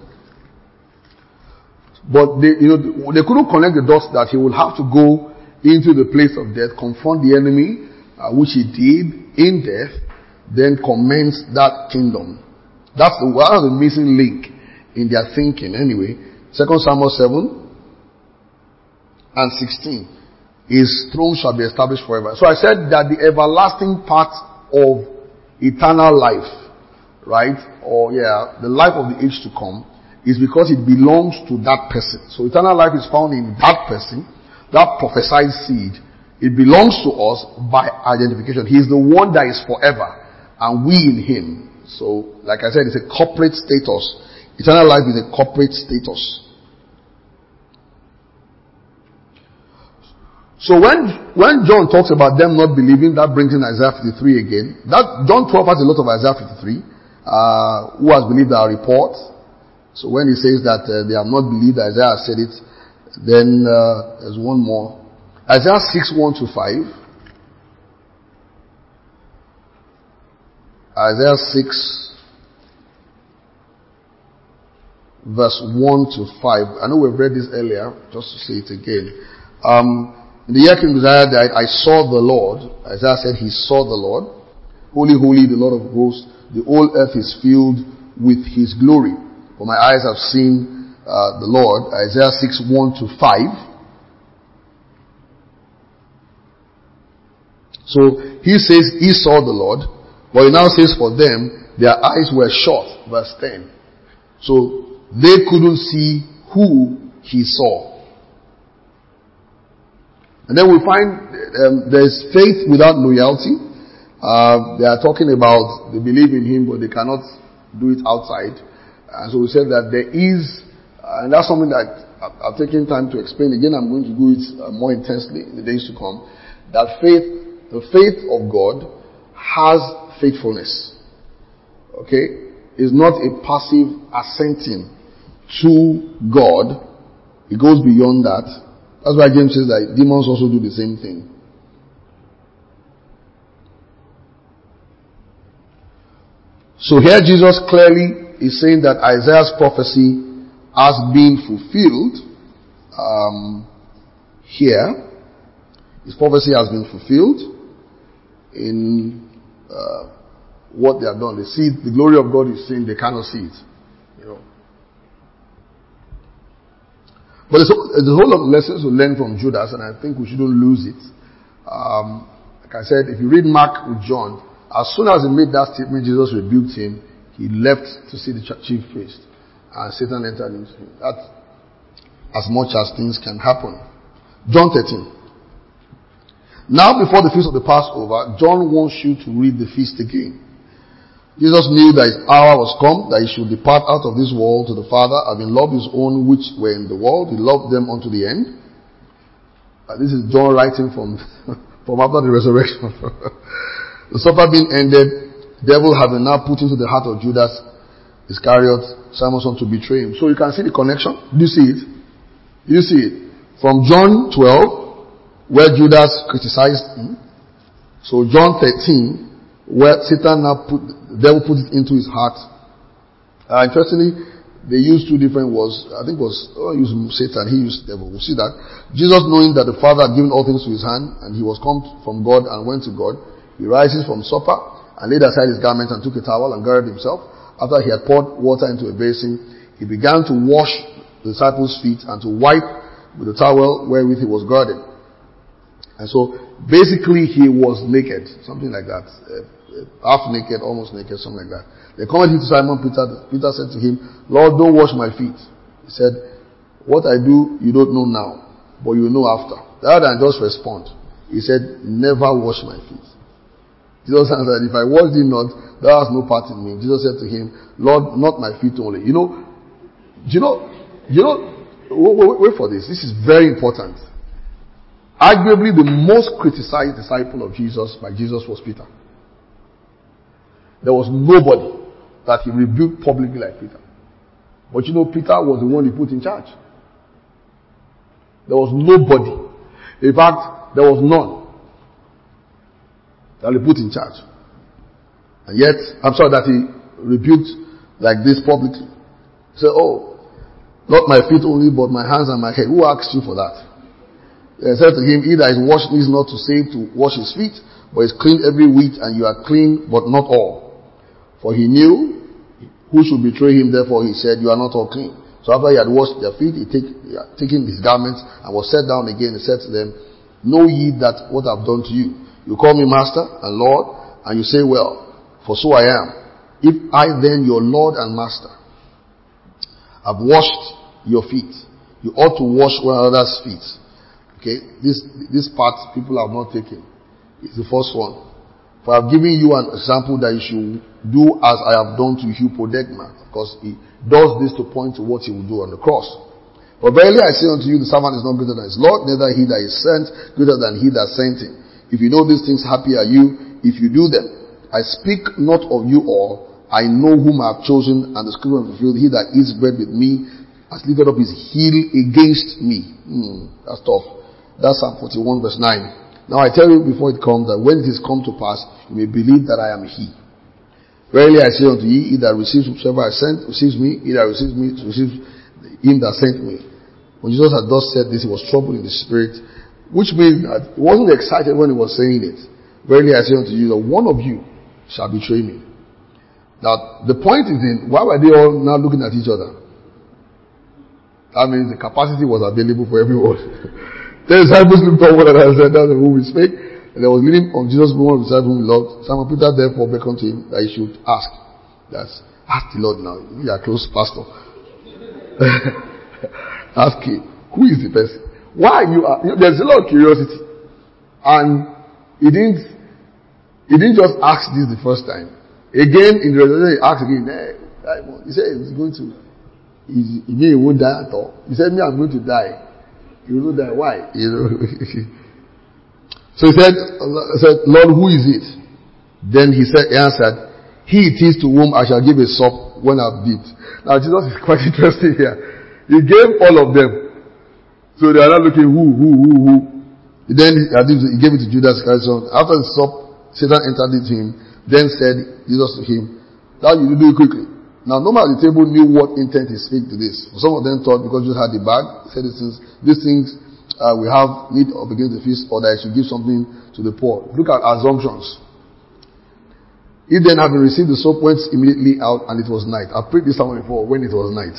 But they, you know, they couldn't connect the dots that he will have to go into the place of death, confront the enemy, uh, which he did in death, then commence that kingdom. That's the one of the missing link in their thinking. Anyway, Second Samuel seven and sixteen. His throne shall be established forever. So I said that the everlasting part of eternal life, right? Or yeah, the life of the age to come, is because it belongs to that person. So eternal life is found in that person, that prophesied seed. It belongs to us by identification. He is the one that is forever, and we in him. So, like I said, it's a corporate status. Eternal life is a corporate status. So when, when John talks about them not believing, that brings in Isaiah fifty-three again. That, John twelve has a lot of Isaiah fifty-three. Uh, who has believed our report? So when he says that uh, they have not believed, Isaiah said it, then uh, there's one more. Isaiah six, one to five. Isaiah six, verse one to five. I know we've read this earlier, just to say it again. Um, in the year King Uzziah died, I saw the Lord. Isaiah said he saw the Lord. Holy, holy, the Lord of hosts. The whole earth is filled with his glory. For my eyes have seen uh, the Lord. Isaiah six, one to five. So he says he saw the Lord, but he now says for them, their eyes were shut, verse ten. So they couldn't see who he saw. And then we find um, there's faith without loyalty. Uh, they are talking about they believe in him, but they cannot do it outside. And so we said that there is, uh, and that's something that I've, I've taken time to explain. Again, I'm going to do it uh, more intensely in the days to come. That faith, the faith of God has faithfulness. Okay? It's not a passive assenting to God. It goes beyond that. That's why James says that demons also do the same thing. So here Jesus clearly is saying that Isaiah's prophecy has been fulfilled. Um, here, his prophecy has been fulfilled in uh, what they have done. They see the glory of God is seen, they cannot see it. You know. But there's a, there's a whole lot of lessons to learn from Judas, and I think we shouldn't lose it. Um, like I said, if you read Mark with John, as soon as he made that statement, Jesus rebuked him. He left to see the chief priest, and Satan entered into him. That's as much as things can happen. John thirteen. Now before the feast of the Passover, John wants you to read the feast again. Jesus knew that his hour was come, that he should depart out of this world to the Father, having loved his own which were in the world. He loved them unto the end. Uh, this is John writing from, from after the resurrection. The supper being ended, the devil having now put into the heart of Judas Iscariot, Simon's son, to betray him. So you can see the connection. Do you see it? Do you see it? From John twelve, where Judas criticized him. So John thirteen, where Satan now put, the devil put it into his heart. Uh, interestingly, they used two different words. I think it was, oh, he used Satan, he used devil. We see that. Jesus, knowing that the Father had given all things to his hand, and he was come from God and went to God, he rises from supper and laid aside his garment and took a towel and girded himself. After he had poured water into a basin, he began to wash the disciples' feet and to wipe with the towel wherewith he was girded. And so basically he was naked, something like that, uh, half naked, almost naked, something like that. They called him to Simon Peter. Peter said to him, Lord, don't wash my feet. He said, what I do you don't know now, but you will know after. Rather than just respond, he said, never wash my feet. Jesus answered, if I wash thee not, thou hast no part in me. Jesus said to him, Lord, not my feet only. You know, you know, you know, wait, wait, wait for this. This is very important. Arguably the most criticized disciple of Jesus by Jesus was Peter. There was nobody that he rebuked publicly like Peter. But you know, Peter was the one he put in charge. There was nobody. In fact, there was none that he put in charge. And yet, I'm sorry that he rebuked like this publicly. He said, oh, not my feet only, but my hands and my head. Who asked you for that? They said to him, he that is washed is not to save to wash his feet, but is clean every whit, and you are clean, but not all. For he knew who should betray him, therefore he said, you are not all clean. So after he had washed their feet, he take, he had taken his garments and was set down again and said to them, know ye that what I have done to you? You call me Master and Lord, and you say, well, for so I am. If I then, your Lord and Master, have washed your feet, you ought to wash one another's feet. Okay, this this part people have not taken. It's the first one. For I have given you an example that you should do as I have done to you, Podegma. Because he does this to point to what he will do on the cross. For verily I say unto you, the servant is not greater than his Lord, neither he that is sent greater than he that sent him. If you know these things, happy are you if you do them. I speak not of you all. I know whom I have chosen, and the scripture fulfilled. He that eats bread with me has lifted up his heel against me. Hmm, that's tough. That's Psalm forty-one verse nine. Now I tell you before it comes, that when it is come to pass, you may believe that I am he. Verily I say unto you, he that receives whosoever I sent receives me. He that receives me receives him that sent me. When Jesus had thus said this, he was troubled in the spirit, which means that he wasn't excited when he was saying it. Verily I say unto you, that one of you shall betray me. Now the point is in, why were they all now looking at each other? That means the capacity was available for everyone. The disciples looked at one another and said, that's who we speak. And there was meaning of Jesus, one of the disciples whom he loved. Simon Peter therefore beckoned to him that he should ask. That's, ask the Lord now. You are close, pastor. Ask him, who is the person? Why you are, you know, there's a lot of curiosity. And he didn't, he didn't just ask this the first time. Again, in the resurrection, he asked again. Hey, he said he's going to, he, he won't die at all. He said, me, I'm going to die. You will not die. Why? You know. So he said, said, Lord, who is it? Then he said, he answered, he it is to whom I shall give a sop when I've dipped. Now Jesus is quite interesting here. He gave all of them. So they are not looking who, who, who, who. Then he, he gave it to Judas Iscariot. After the sop, Satan entered into him. Then said Jesus to him, now you do it quickly. Now nobody at the table knew what intent he spake to this. Some of them thought because Jesus had the bag, he said these things, these things Uh, we have need of against the feast, or that I should give something to the poor. Look at assumptions. He then, having received the soap, went immediately out, and it was night. I've prayed this time before, when it was night.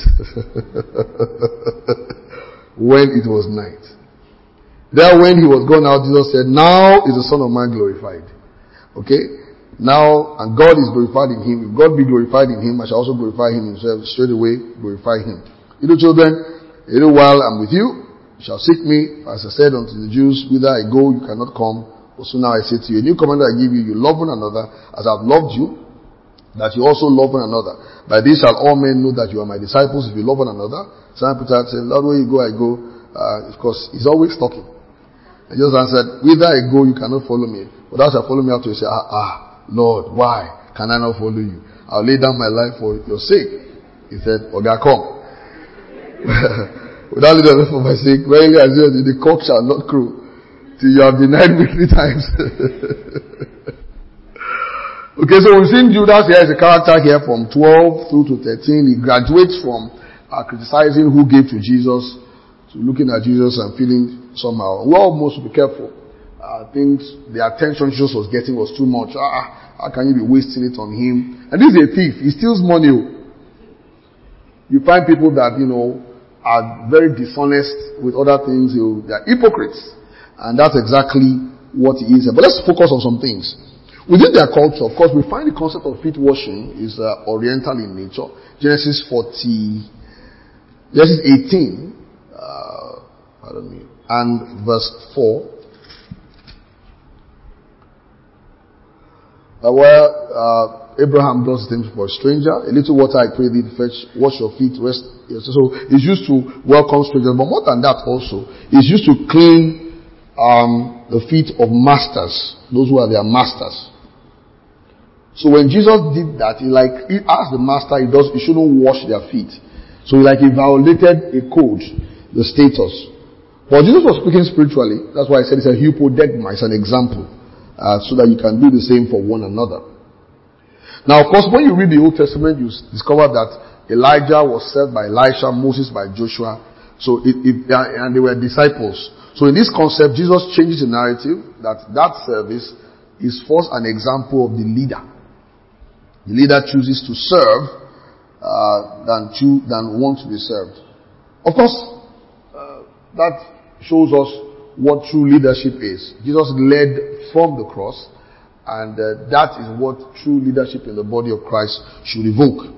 When it was night. There, when he was gone out, Jesus said, now is the Son of Man glorified. Okay? Now, and God is glorified in him. If God be glorified in him, I shall also glorify him himself. Straight away, glorify him. Little children, a little while I'm with you. You shall seek me, as I said unto the Jews, whither I go, you cannot come. For so now I say to you, a new commandment I give you, you love one another, as I have loved you, that you also love one another. By this shall all men know that you are my disciples, if you love one another. Simon Peter said, Lord, where you go, I go. Uh, of course, he's always talking. And Jesus answered, whither I go, you cannot follow me. But thou shalt follow me after you say, ah, ah, Lord, why can I not follow you? I'll lay down my life for your sake. He said, Oga, come. Without little for my sake, verily I say unto you, the cock shall not crow till you have denied me three times. Okay, so we've seen Judas here as a character here from twelve through to thirteen. He graduates from uh, criticizing who gave to Jesus to looking at Jesus and feeling somehow. We all must be careful. Uh, things, the attention Jesus was getting was too much. Ah, how can you be wasting it on him? And this is a thief. He steals money. You find people that, you know, are very dishonest with other things. They are hypocrites. And that's exactly what he is. But let's focus on some things. Within their culture, of course, we find the concept of feet washing is uh, oriental in nature. Genesis forty, Genesis eighteen, uh, pardon me, and verse four. Uh, where uh, Abraham does things for a stranger. A little water I pray thee to fetch, wash your feet, rest. Yes. So it's used to welcome strangers. But more than that also, it's used to clean um, the feet of masters, those who are their masters. So when Jesus did that, he like he asked the master, he does he shouldn't wash their feet. So like he violated a code, the status. But Jesus was speaking spiritually. That's why I said it's a hypodegma, it's an example. Uh, so that you can do the same for one another. Now, of course, when you read the Old Testament, you discover that Elijah was served by Elisha, Moses by Joshua. So, it, it, and they were disciples. So, in this concept, Jesus changes the narrative that that service is first an example of the leader. The leader chooses to serve uh, than to, than want to be served. Of course, uh, that shows us what true leadership is. Jesus led from the cross, and uh, that is what true leadership in the body of Christ should evoke.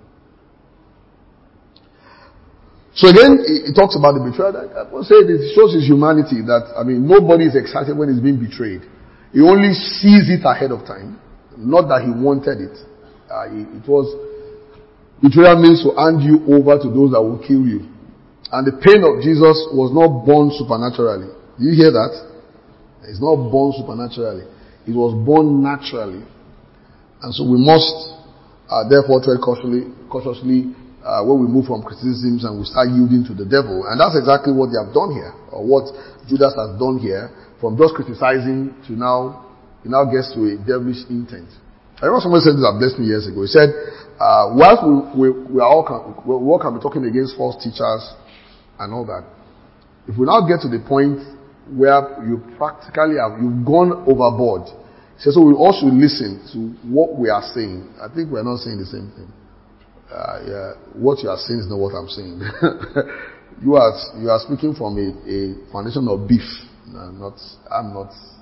So again, it, it talks about the betrayal. I will say it shows his humanity that, I mean, nobody is excited when he's being betrayed. He only sees it ahead of time, not that he wanted it. Uh, it was, betrayal means to hand you over to those that will kill you. And the pain of Jesus was not born supernaturally. Do you hear that? It's not born supernaturally. It was born naturally. And so we must uh, therefore tread cautiously, cautiously uh, when we move from criticisms and we start yielding to the devil. And that's exactly what they have done here, or what Judas has done here, from just criticizing to now, it now gets to a devilish intent. I remember someone said this that blessed me years ago. He said, uh, whilst we, we, we are all can, we all can be talking against false teachers and all that, if we now get to the point where you practically have, you've gone overboard, he says, so we all should listen to what we are saying. I think we're not saying the same thing. Uh, yeah, what you are saying is not what I'm saying. you are you are speaking from a, a foundation of beef. No, not I'm not.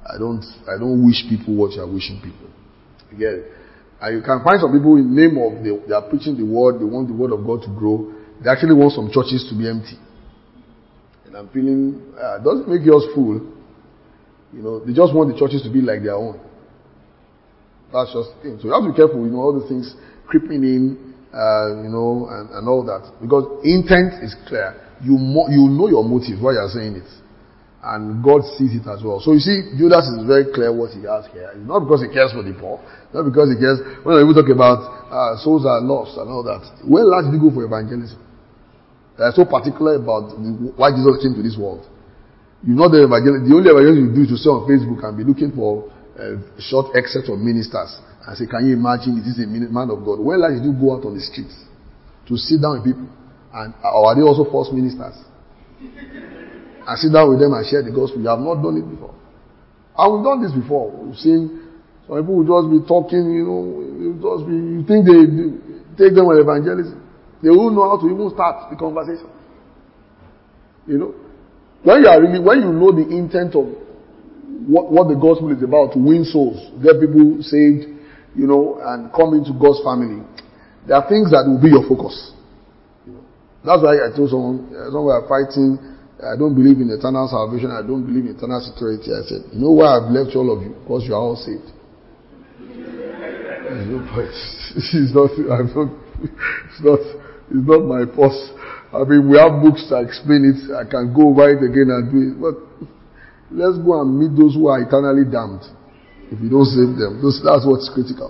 I don't, I don't wish people what you are wishing people. Again, and you can find some people in the name of, the, they are preaching the word, they want the word of God to grow. They actually want some churches to be empty. And I'm feeling, uh, doesn't make yours full. You know, they just want the churches to be like their own. That's just the thing. So you have to be careful, you know, all the things creeping in, uh, you know, and, and all that. Because intent is clear. You mo- you know your motive, why you are saying it. And God sees it as well. So you see, Judas is very clear what he has here. It's not because he cares for the poor. Not because he cares. When we talk about uh, souls are lost and all that. When last did you go for evangelism? They are so particular about the, why Jesus came to this world. You know the evangelism. The only evangelism you do is to stay on Facebook and be looking for uh, short excerpts of ministers and say, can you imagine this is a man of God? When last did you go out on the streets to sit down with people? And or are they also false ministers? And sit down with them and share the gospel. You have not done it before. And we've done this before. We've seen some people will just be talking, you know, you just be, you think they, they take them on evangelism. They won't know how to even start the conversation. You know? When you are really, when you know the intent of what, what the gospel is about, to win souls, get people saved, you know, and come into God's family, there are things that will be your focus. You know? That's why I told someone, someone we are fighting, I don't believe in eternal salvation. I don't believe in eternal security. I said, you know why I've left all of you? Because you are all saved. There's no point. It's not, I'm not, it's not, it's not my purse. I mean, we have books to explain it. I can go over it again and do it. But let's go and meet those who are eternally damned. If you don't save them. Those, that's what's critical.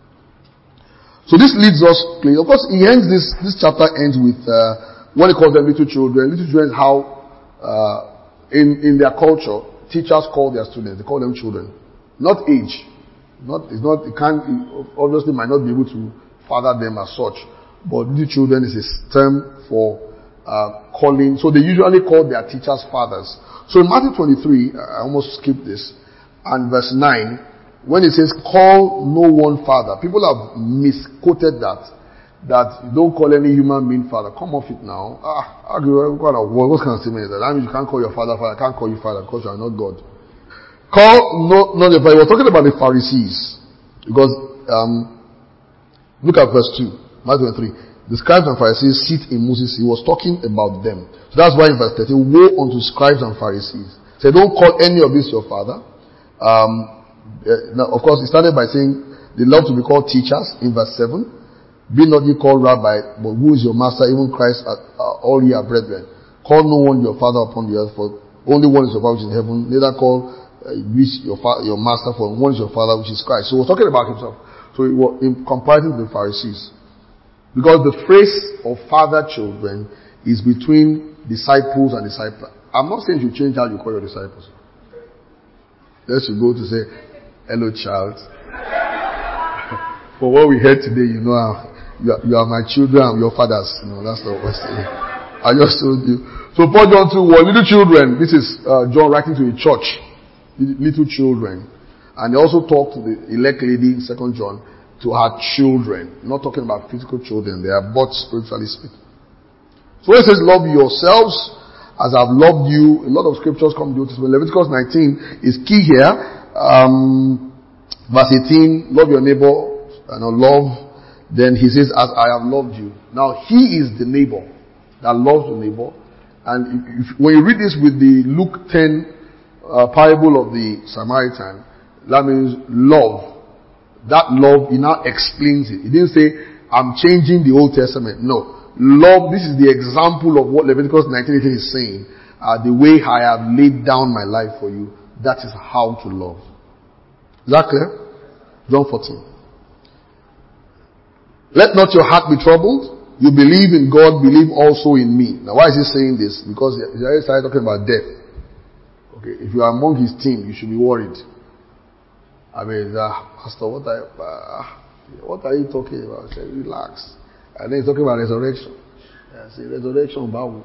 So this leads us, of course, he ends this, this chapter ends with, uh, what he calls them little children. Little children is how, Uh, in, in their culture, teachers call their students, they call them children. Not age. Not, it's not, it can't, it obviously might not be able to father them as such. But little children is a term for, uh, calling, so they usually call their teachers fathers. So in Matthew twenty-three, I almost skipped this, and verse nine, when it says, call no one father, people have misquoted that. That you don't call any human being father. Come off it now. Ah, what kind of statement is that? That means you can't call your father father. I can't call you father because you are not God. Call no, not the father. We're talking about the Pharisees. Because, um, look at verse two, Matthew twenty-three. The scribes and Pharisees sit in Moses. He was talking about them. So that's why in verse thirteen, woe unto scribes and Pharisees. So don't call any of this your father. Um, now, of course, he started by saying they love to be called teachers in verse seven. Be not ye called rabbi, but who is your master, even Christ, uh, uh, all ye are brethren. Call no one your father upon the earth, for only one is your father which is in heaven. Neither call uh, which your, fa- your master, for one is your father which is Christ. So we're talking about himself. So he was in comparison to the Pharisees. Because the phrase of father-children is between disciples and disciples. I'm not saying you change how you call your disciples. Let's you go to say, hello child. For what we heard today, you know how You are, you are my children, I'm your fathers. You know, that's the worst thing. I just told you. So Paul John two, well, little children. This is uh, John writing to a church. Little children. And he also talked to the elect lady in Second John to her children. Not talking about physical children. They are both spiritually speaking. So it says, love yourselves as I've loved you. A lot of scriptures come to this. Leviticus nineteen is key here. Um, verse eighteen, love your neighbor. You know, love. Then he says, as I have loved you. Now, he is the neighbor that loves the neighbor. And if, if, when you read this with the Luke ten uh, parable of the Samaritan, that means love. That love, he now explains it. He didn't say, I'm changing the Old Testament. No. Love, this is the example of what Leviticus nineteen is saying. Uh, the way I have laid down my life for you. That is how to love. Is that clear? John fourteen. Let not your heart be troubled. You believe in God, believe also in me. Now why is he saying this? Because he already started talking about death. Okay, if you are among his team, you should be worried. I mean, uh, Pastor, what are, uh, what are you talking about? I said, relax. And then he's talking about resurrection. I say, resurrection, Babu.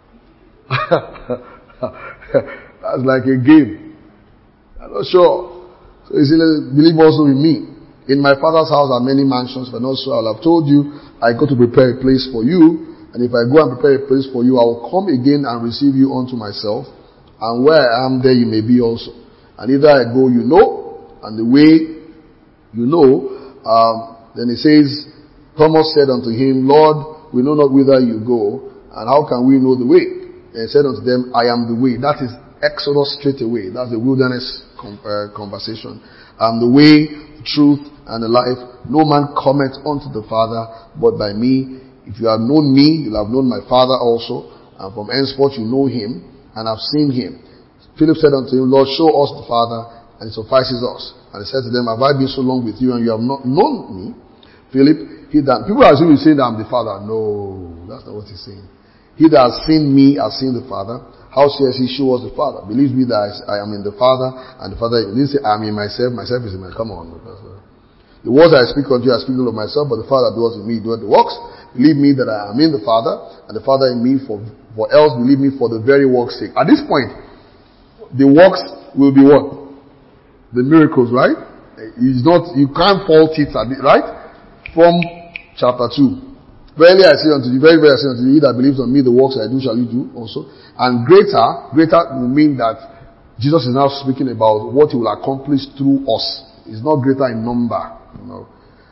That's like a game. I'm not sure. So he said, believe also in me. In my Father's house are many mansions, but not so. I'll have told you, I go to prepare a place for you. And if I go and prepare a place for you, I will come again and receive you unto myself. And where I am, there you may be also. And either I go, you know, and the way you know, um, then he says, Thomas said unto him, Lord, we know not whither you go, and how can we know the way? And he said unto them, I am the way. That is Exodus straight away. That's the wilderness com- uh, conversation. I am the way, the truth, and the life. No man cometh unto the Father but by me. If you have known me, you'll have known my Father also. And from henceforth you know him and have seen him. Philip said unto him, Lord, show us the Father, and it suffices us. And he said to them, have I been so long with you, and you have not known me? Philip, he that, people assume he's saying that I'm the Father. No, that's not what he's saying. He that has seen me has seen the Father. How says he, show us the Father? Believes me that I am in the Father, and the Father, he didn't say I am in myself, myself is in my, come on. The words I speak unto you, I speak not of myself, but the Father dwells in me, doeth the works. Believe me that I am in the Father, and the Father in me, for, for else believe me for the very work's sake. At this point, the works will be what? The miracles, right? It's not, you can't fault it, right? From chapter two. Verily I say unto you, very, very I say unto you, he that believes on me, the works I do shall you do also. And greater, greater will mean that Jesus is now speaking about what he will accomplish through us. It's not greater in number, you know.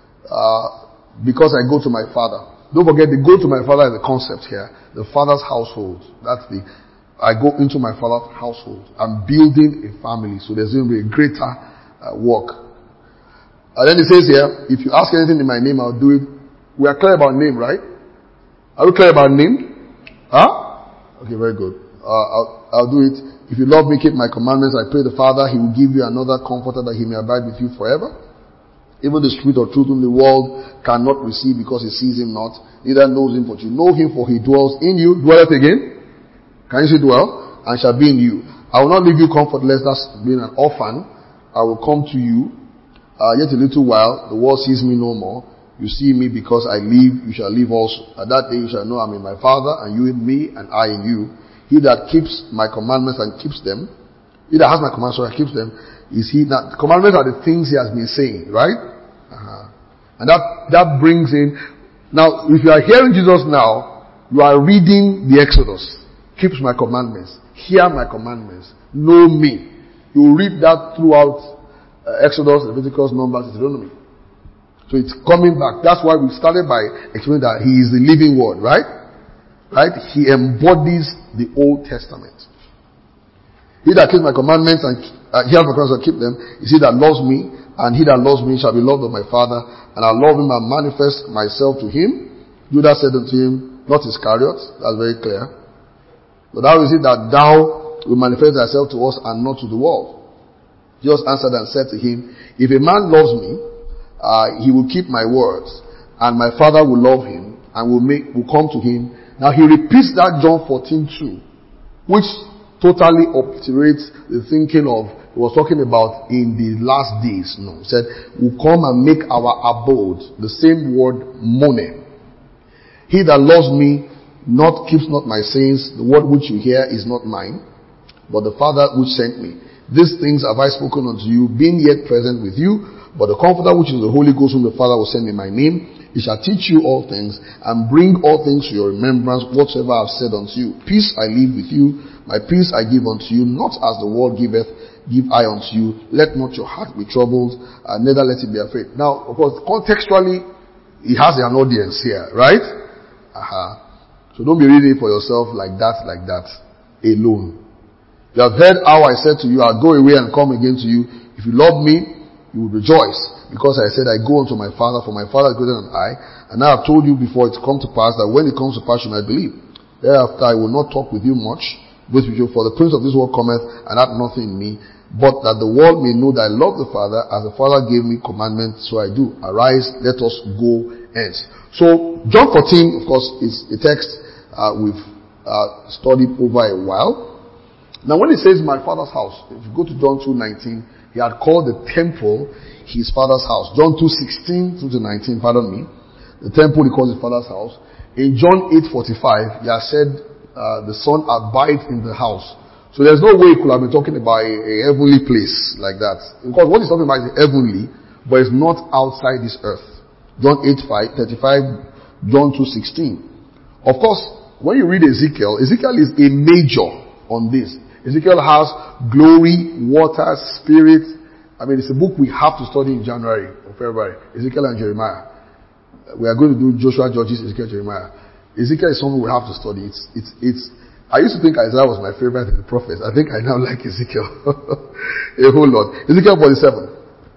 Uh, because I go to my Father. Don't forget, the go to my Father is the concept here. The Father's household. That's the, I go into my Father's household. I'm building a family. So there's going to be a greater uh, work. And then it says here, if you ask anything in my name, I'll do it. We are clear about name, right? Are we clear about name? Huh? Okay, very good. Uh, I'll, I'll do it. If you love me, keep my commandments. I pray the Father, he will give you another comforter that he may abide with you forever. Even the Spirit of truth whom the world cannot receive because it sees him not, neither knows him, but you know him, for he dwells in you. Dwelleth again? Can you say dwell? And shall be in you. I will not leave you comfortless, that's being an orphan. I will come to you. Uh, yet a little while, the world sees me no more. You see me because I live, you shall live also. At that day you shall know I am in my Father, and you in me, and I in you. He that keeps my commandments and keeps them, he that has my commandments and keeps them, is he that, the commandments are the things he has been saying, right? Uh-huh. And that, that brings in, now if you are hearing Jesus now, you are reading the Exodus. Keeps my commandments, hear my commandments, know me. You read that throughout uh, Exodus, Leviticus, Numbers, Deuteronomy. So it's coming back. That's why we started by explaining that he is the living word, right? Right? He embodies the Old Testament. He that keeps my commandments and uh, hears my commandments and keep them is he that loves me, and he that loves me shall be loved of my Father, and I love him and manifest myself to him. Judas said unto him, not Iscariot, that's very clear. But how is it that thou will manifest thyself to us and not to the world? Jesus answered and said to him, if a man loves me, Uh, he will keep my words, and my Father will love him, and will make, will come to him. Now he repeats that John fourteen two, which totally obliterates the thinking of, he was talking about in the last days. No, he said, will come and make our abode. The same word, mone. He that loves me, not keeps not my sayings. The word which you hear is not mine, but the Father which sent me. These things have I spoken unto you, being yet present with you. But the Comforter, which is the Holy Ghost, whom the Father will send in my name, he shall teach you all things, and bring all things to your remembrance, whatsoever I have said unto you. Peace I leave with you, my peace I give unto you, not as the world giveth, give I unto you. Let not your heart be troubled, and neither let it be afraid. Now, of course, contextually, he has an audience here, right? Uh-huh. So don't be reading it for yourself like that, like that, alone. You have heard how I said to you, I'll go away and come again to you. If you love me, you will rejoice, because I said, I go unto my Father, for my Father is greater than I. And I have told you before it come to pass, that when it comes to pass you might believe. Thereafter I will not talk with you much, with you, for the prince of this world cometh, and hath nothing in me, but that the world may know that I love the Father, as the Father gave me commandment, so I do. Arise, let us go hence. So, John fourteen, of course, is a text uh, we've uh, studied over a while. Now when it says my Father's house, if you go to John two nineteen, he had called the temple his Father's house. John two sixteen through to nineteen, pardon me. The temple he calls his Father's house. In John eight forty-five, he has said uh, the Son abides in the house. So there's no way he could have been talking about a, a heavenly place like that. Because what he's talking about is heavenly, but it's not outside this earth. John eight thirty-five, John two sixteen. Of course, when you read Ezekiel, Ezekiel is a major on this. Ezekiel has glory, water, spirit. I mean, it's a book we have to study in January or February. Ezekiel and Jeremiah. We are going to do Joshua, Judges, Ezekiel, Jeremiah. Ezekiel is something we have to study. It's, it's, it's, I used to think Isaiah was my favorite in the prophets. I think I now like Ezekiel a whole lot. Ezekiel forty-seven.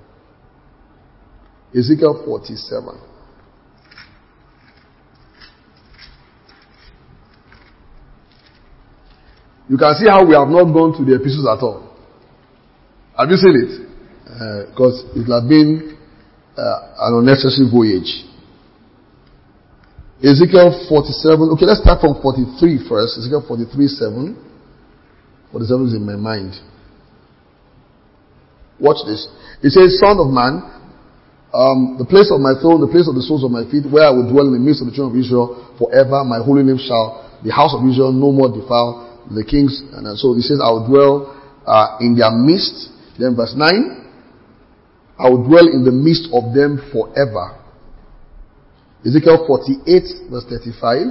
Ezekiel forty-seven. You can see how we have not gone to the epistles at all. Have you seen it? Because uh, it has been uh, an unnecessary voyage. Ezekiel forty-seven. Okay, let's start from forty-three first. Ezekiel forty-three seven. forty-seven is in my mind. Watch this. It says, Son of man, um, the place of my throne, the place of the soles of my feet, where I will dwell in the midst of the children of Israel forever. My holy name shall the house of Israel no more defile the kings. And so he says, I will dwell uh, in their midst. Then verse nine, I will dwell in the midst of them forever. Ezekiel forty-eight verse thirty-five.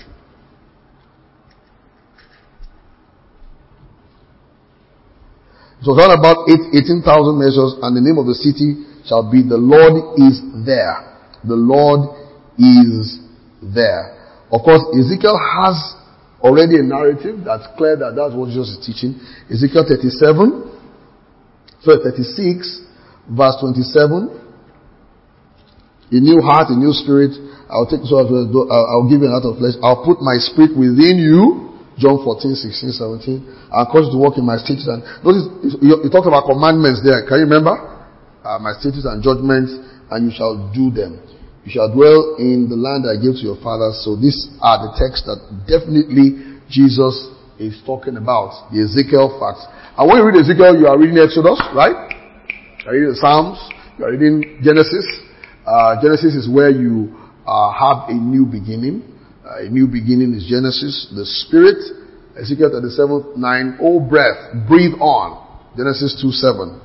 So round about eighteen thousand measures, and the name of the city shall be the Lord is there. The Lord is there. Of course, Ezekiel has already a narrative that's clear that that's what Jesus is teaching. Ezekiel thirty-seven, sorry, thirty-six, verse twenty-seven. A new heart, a new spirit. I'll take so I'll give you an heart of flesh. I'll put my spirit within you. John fourteen, sixteen, seventeen. I'll cause you to walk in my statutes. And notice he talked about commandments there. Can you remember? Uh, my statutes and judgments, and you shall do them. You shall dwell in the land I gave to your fathers. So these are the texts that definitely Jesus is talking about. The Ezekiel facts. And when you read Ezekiel, you are reading Exodus, right? You are reading the Psalms. You are reading Genesis. Uh, Genesis is where you uh, have a new beginning. Uh, a new beginning is Genesis. The Spirit, Ezekiel thirty-seven, nine, oh breath, breathe on. Genesis two, seven.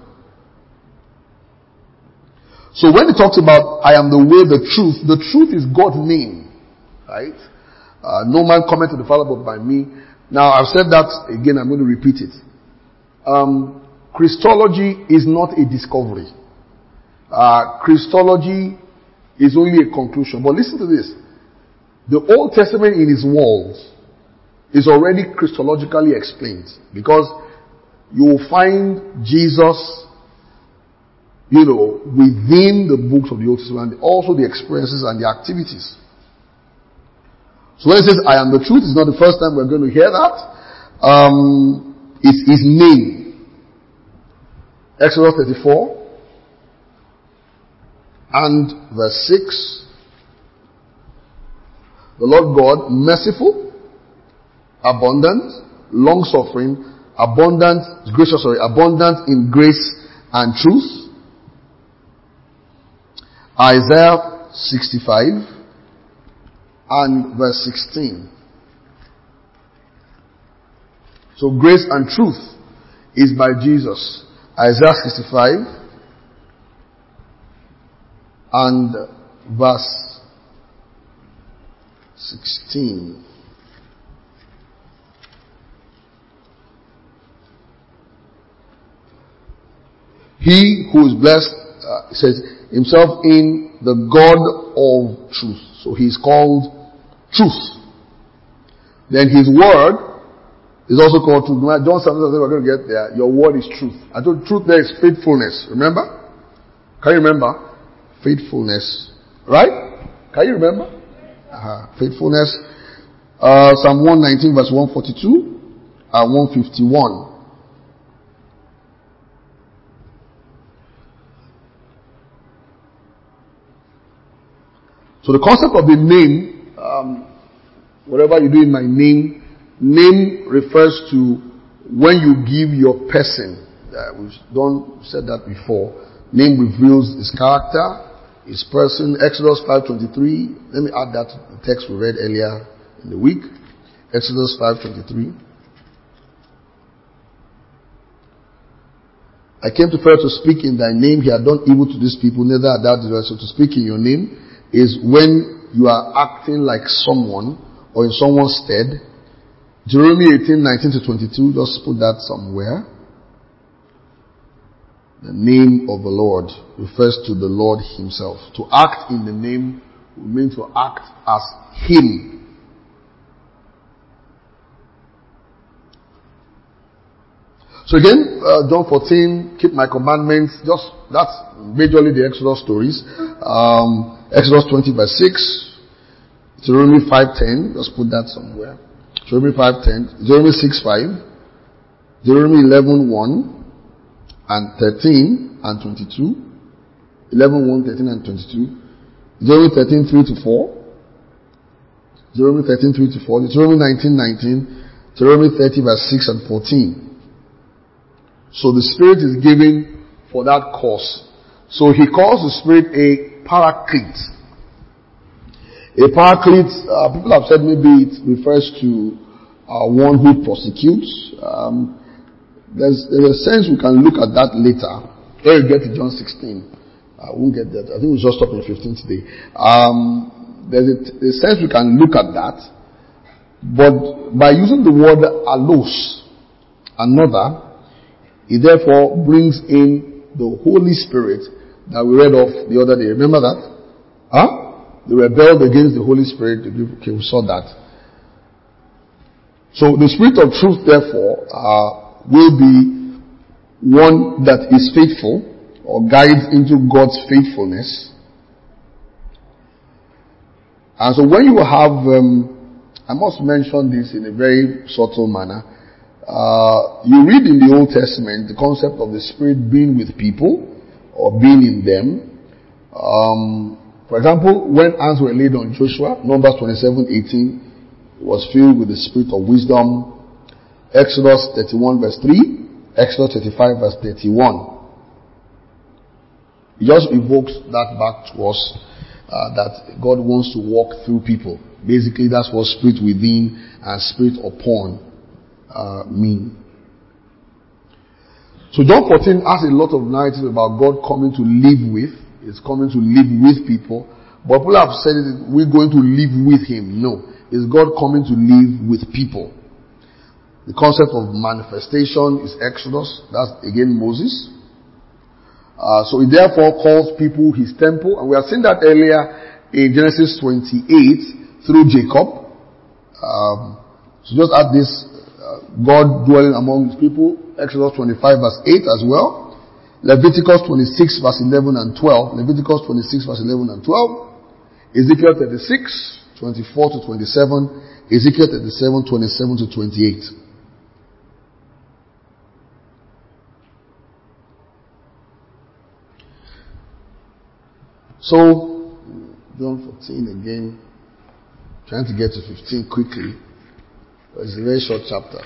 So when he talks about, I am the way, the truth, the truth is God's name. Right? Uh, no man cometh to the Father but by me. Now I've said that again, I'm going to repeat it. Um, Christology is not a discovery. Uh, Christology is only a conclusion. But listen to this. The Old Testament in its walls is already Christologically explained. Because you will find Jesus, you know, within the books of the Old Testament, also the experiences and the activities. So when it says, I am the truth, it's not the first time we're going to hear that. Um, it's his name. Exodus thirty-four. And verse six, the Lord God, merciful, abundant, long-suffering, abundant, gracious, sorry, abundant in grace and truth. Isaiah sixty-five and verse sixteen. So grace and truth is by Jesus. Isaiah sixty-five and verse sixteen. He who is blessed, uh, says himself in the God of truth. So he is called truth. Then his word is also called truth. John seven, we're going to get there. Your word is truth. I told truth there is faithfulness. Remember? Can you remember? Faithfulness. Right? Can you remember? Uh-huh. Faithfulness. Uh, Psalm one nineteen verse one forty-two and one fifty-one. So the concept of the name, um, whatever you do in my name, name refers to when you give your person. Uh, we've done said that before. Name reveals his character, his person. Exodus five twenty-three. Let me add that to the text we read earlier in the week. Exodus five twenty-three. I came to Pharaoh to speak in thy name. He had done evil to these people, neither had thou desired. So to speak in your name is when you are acting like someone or in someone's stead. Deuteronomy eighteen, nineteen to twenty-two, just put that somewhere. The name of the Lord refers to the Lord himself. To act in the name would mean to act as him. So again, uh, John fourteen, keep my commandments. Just, that's majorly the Exodus stories. Um, Exodus twenty verse six. Deuteronomy five ten, just put that somewhere. Deuteronomy five ten. Deuteronomy six five. Deuteronomy eleven one and thirteen and twenty-two. eleven one, thirteen and twenty-two. Deuteronomy thirteen three to four. Deuteronomy thirteen three to four. Deuteronomy nineteen nineteen. Deuteronomy thirty verse six and fourteen. So the Spirit is given for that cause. So he calls the Spirit a paraclete. A paraclete, uh, people have said maybe it refers to uh, one who prosecutes. Um, there's, there's a sense we can look at that later. When we get to John sixteen. I won't get that. I think we'll just stop in fifteen today. Um, there's a, a sense we can look at that. But by using the word allos, another, it therefore brings in the Holy Spirit that we read of the other day. Remember that? Huh? They rebelled against the Holy Spirit. Okay, we saw that. So the Spirit of truth, therefore, uh, will be one that is faithful or guides into God's faithfulness. And so when you have, um, I must mention this in a very subtle manner. Uh, you read in the Old Testament the concept of the Spirit being with people or being in them. Um, for example, when hands were laid on Joshua, Numbers twenty-seven eighteen, he was filled with the Spirit of wisdom. Exodus thirty-one verse three, Exodus thirty-five verse thirty-one. It just evokes that back to us, uh, that God wants to walk through people. Basically, that's what Spirit within and Spirit upon Uh, mean. So John fourteen has a lot of narrative about God coming to live with. It's coming to live with people. But people have said it, we're going to live with him. No. It's God coming to live with people. The concept of manifestation is Exodus. That's again Moses. Uh, so he therefore calls people his temple. And we have seen that earlier in Genesis twenty-eight through Jacob. Um, so just add this. God dwelling among his people, Exodus twenty-five verse eight as well. Leviticus twenty-six verse eleven and twelve. Leviticus twenty-six verse eleven and twelve. Ezekiel thirty-six, twenty-four to twenty-seven. Ezekiel thirty-seven, twenty-seven to twenty-eight. So, John fourteen again. Trying to get to fifteen quickly. It's a very short chapter.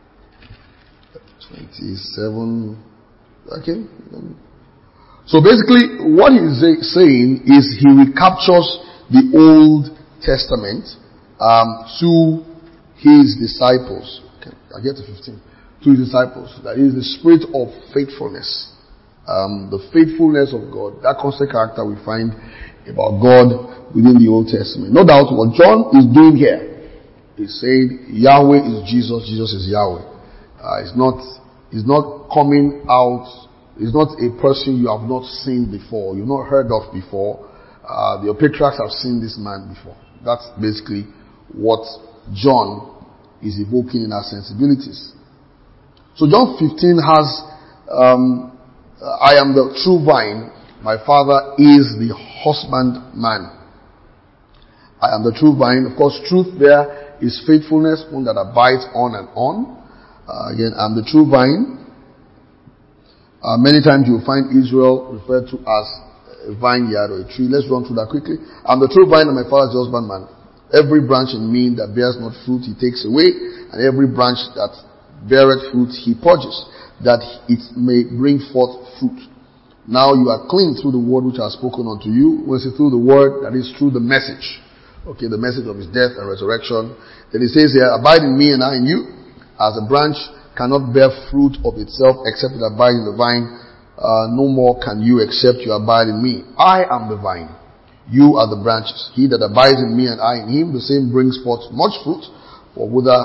twenty-seven. Okay. So basically, what he's saying is he recaptures the Old Testament um, to his disciples. Okay, I get to fifteen. To his disciples. That is the spirit of faithfulness. Um, the faithfulness of God. That constant character we find about God within the Old Testament. No doubt what John is doing here is saying Yahweh is Jesus, Jesus is Yahweh. Uh, it's not, it's not coming out, it's not a person you have not seen before, you've not heard of before. Uh, the patriarchs have seen this man before. That's basically what John is evoking in our sensibilities. So John fifteen has, um, I am the true vine, my Father is the husbandman. I am the true vine. Of course, truth there is faithfulness, one that abides on and on. Uh, again, I'm the true vine. Uh, many times you'll find Israel referred to as a vineyard or a tree. Let's run through that quickly. I'm the true vine and my Father is the husbandman. Every branch in me that bears not fruit, he takes away. And every branch that beareth fruit, he purges, that it may bring forth fruit. Now you are clean through the word which I have spoken unto you. When it's through the word, that is through the message. Okay, the message of his death and resurrection. Then he says here, abide in me and I in you. As a branch cannot bear fruit of itself except it abide in the vine, uh, no more can you except you abide in me. I am the vine. You are the branches. He that abides in me and I in him, the same brings forth much fruit. For whither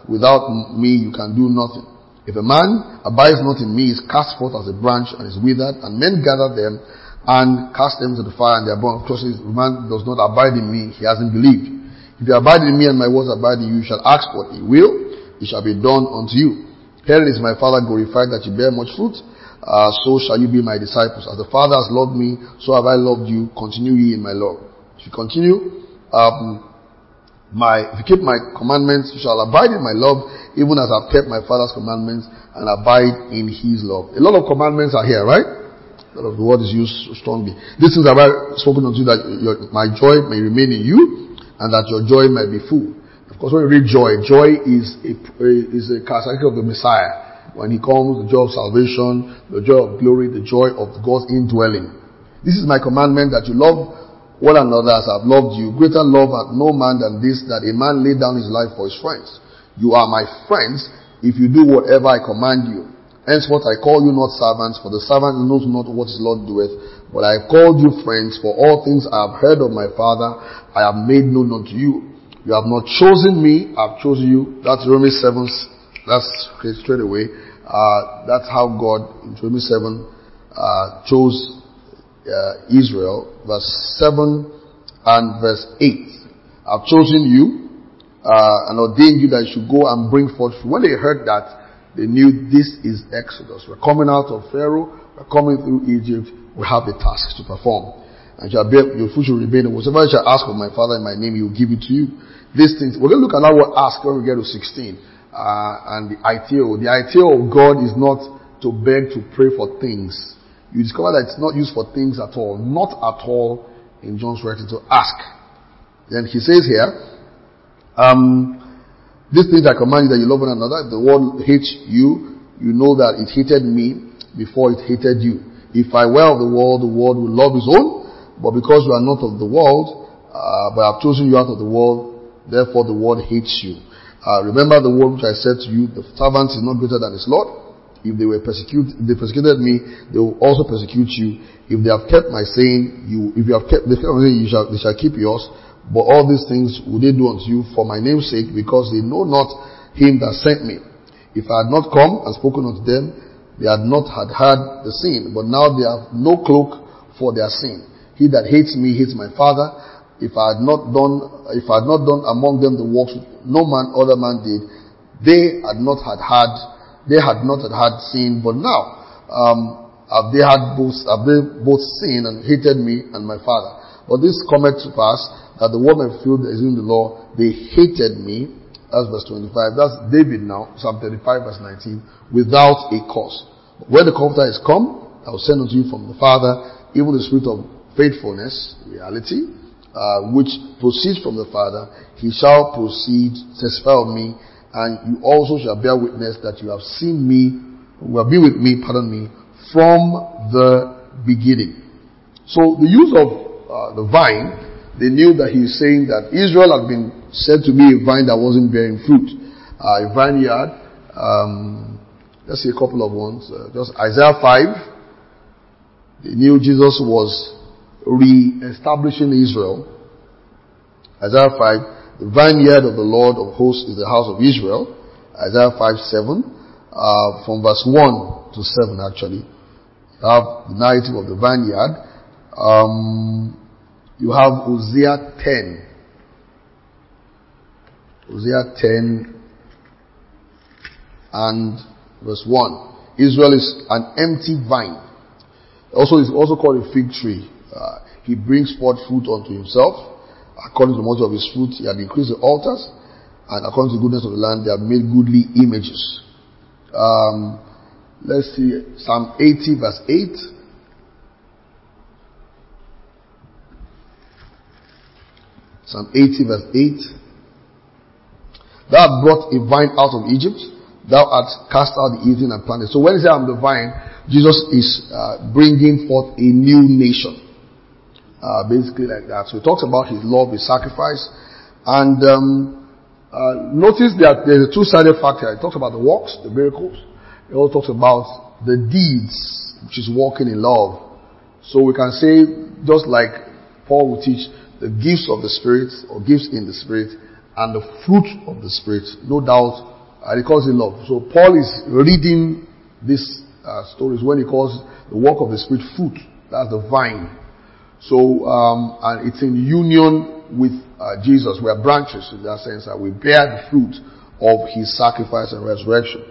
Without me you can do nothing. If a man abides not in me, he is cast forth as a branch and is withered, and men gather them and cast them to the fire, and they are burned. Because if a man does not abide in me, he hasn't believed. If you abide in me and my words abide in you, you shall ask what ye will, it shall be done unto you. Herein is my Father glorified, that ye bear much fruit, uh, so shall you be my disciples. As the Father has loved me, so have I loved you. Continue ye in my love. If you continue, um, My, if you keep my commandments, you shall abide in my love, even as I've kept my Father's commandments and abide in his love. A lot of commandments are here, right? A lot of the word is used strongly. These things have I spoken unto you, that your, my joy may remain in you, and that your joy might be full. Of course, when you read joy, joy is a, is a characteristic of the Messiah. When he comes, the joy of salvation, the joy of glory, the joy of God's indwelling. This is my commandment, that you love one another as I have loved you. Greater love hath no man than this, that a man lay down his life for his friends. You are my friends if you do whatever I command you. Henceforth I call you not servants, for the servant knows not what his Lord doeth. But I have called you friends, for all things I have heard of my Father I have made known unto you. You have not chosen me, I have chosen you. That's Romans seven. That's straight away. Uh, that's how God in Romans seven uh, chose Uh, Israel, verse seven and verse eight. I've chosen you uh, and ordained you that you should go and bring forth fruit. When they heard that, they knew this is Exodus. We're coming out of Pharaoh, we're coming through Egypt, we have a task to perform. And shall bear, your fruit shall remain. Whatever I shall ask of my Father in my name, he will give it to you. These things, we're going to look at that word ask when we get to sixteen. Uh, and the idea, the idea of God is not to beg, to pray for things. You discover that it's not used for things at all. Not at all in John's writing, to ask. Then he says here, um, these things I command you, that you love one another. If the world hates you, you know that it hated me before it hated you. If I were of the world, the world would love his own. But because you are not of the world, uh, but I have chosen you out of the world, therefore the world hates you. Uh, remember the word which I said to you, the servant is not greater than his Lord. If they were persecuted, if they persecuted me, they will also persecute you. If they have kept my saying, you, if you have kept the saying, you shall, they shall keep yours. But all these things will they do unto you for my name's sake, because they know not him that sent me. If I had not come and spoken unto them, they had not had had the sin. But now they have no cloak for their sin. He that hates me hates my Father. If I had not done, if I had not done among them the works no man other man did, they had not had had. They had not had sin, but now um, have they had both have they both sinned and hated me and my Father. But this cometh to pass, that the word may be fulfilled that is in the law. They hated me. That's verse twenty-five. That's David now, Psalm thirty-five, verse nineteen. Without a cause. But when the Comforter is come, I will send unto you from the Father, even the Spirit of faithfulness, reality, uh, which proceeds from the Father. He shall proceed, testify of me. And you also shall bear witness that you have seen me, who have been with me, pardon me, from the beginning. So the use of uh, the vine, they knew that he is saying that Israel had been said to be a vine that wasn't bearing fruit. Uh, a vineyard, um, let's see a couple of ones. Uh, just Isaiah five, they knew Jesus was re-establishing Israel. Isaiah five, the vineyard of the Lord of hosts is the house of Israel. Isaiah five seven, uh, from verse one to seven actually. You have the narrative of the vineyard. Um, you have Hosea ten. Hosea ten and verse one. Israel is an empty vine. Also, is also called a fig tree. Uh, he brings forth fruit unto himself. According to the multitude of his fruit, he had increased the altars, and according to the goodness of the land, they have made goodly images. Um, let's see, Psalm eighty, verse eight. Psalm eighty, verse eight. Thou hast brought a vine out of Egypt, thou art cast out the eating and planted. So when he says, I'm the vine, Jesus is uh, bringing forth a new nation. Uh, basically like that. So he talks about his love, his sacrifice. And um, uh, notice that there's a two-sided factor. He talks about the works, the miracles. He also talks about the deeds, which is walking in love. So we can say, just like Paul will teach, the gifts of the Spirit, or gifts in the Spirit, and the fruit of the Spirit. No doubt And he calls it love. So Paul is reading these uh, stories when he calls the work of the Spirit fruit. That's the vine. So, um, and it's in union with uh, Jesus. We are branches in that sense that we bear the fruit of his sacrifice and resurrection.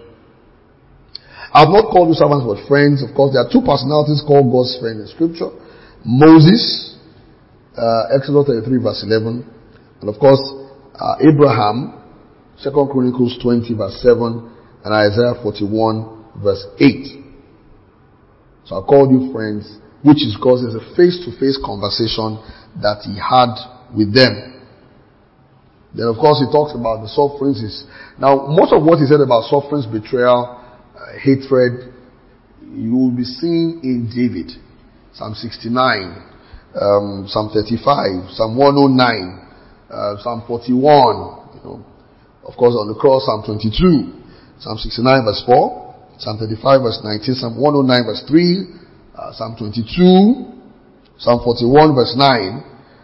I've not called you servants but friends. Of course, there are two personalities called God's friend in Scripture. Moses, uh, Exodus thirty-three verse eleven. And of course, uh, Abraham, Second Chronicles twenty verse seven, and Isaiah forty-one verse eight. So I called you friends, which is because there's a face-to-face conversation that he had with them. Then of course he talks about the sufferings. Now most of what he said about sufferings, betrayal, uh, hatred, you will be seeing in David. Psalm sixty-nine, um, Psalm thirty-five, Psalm one oh nine, uh, Psalm forty-one, you know. Of course, on the cross, Psalm twenty-two, Psalm sixty-nine verse four, Psalm thirty-five verse nineteen, Psalm one oh nine verse three, uh, Psalm twenty-two, Psalm forty-one verse nine.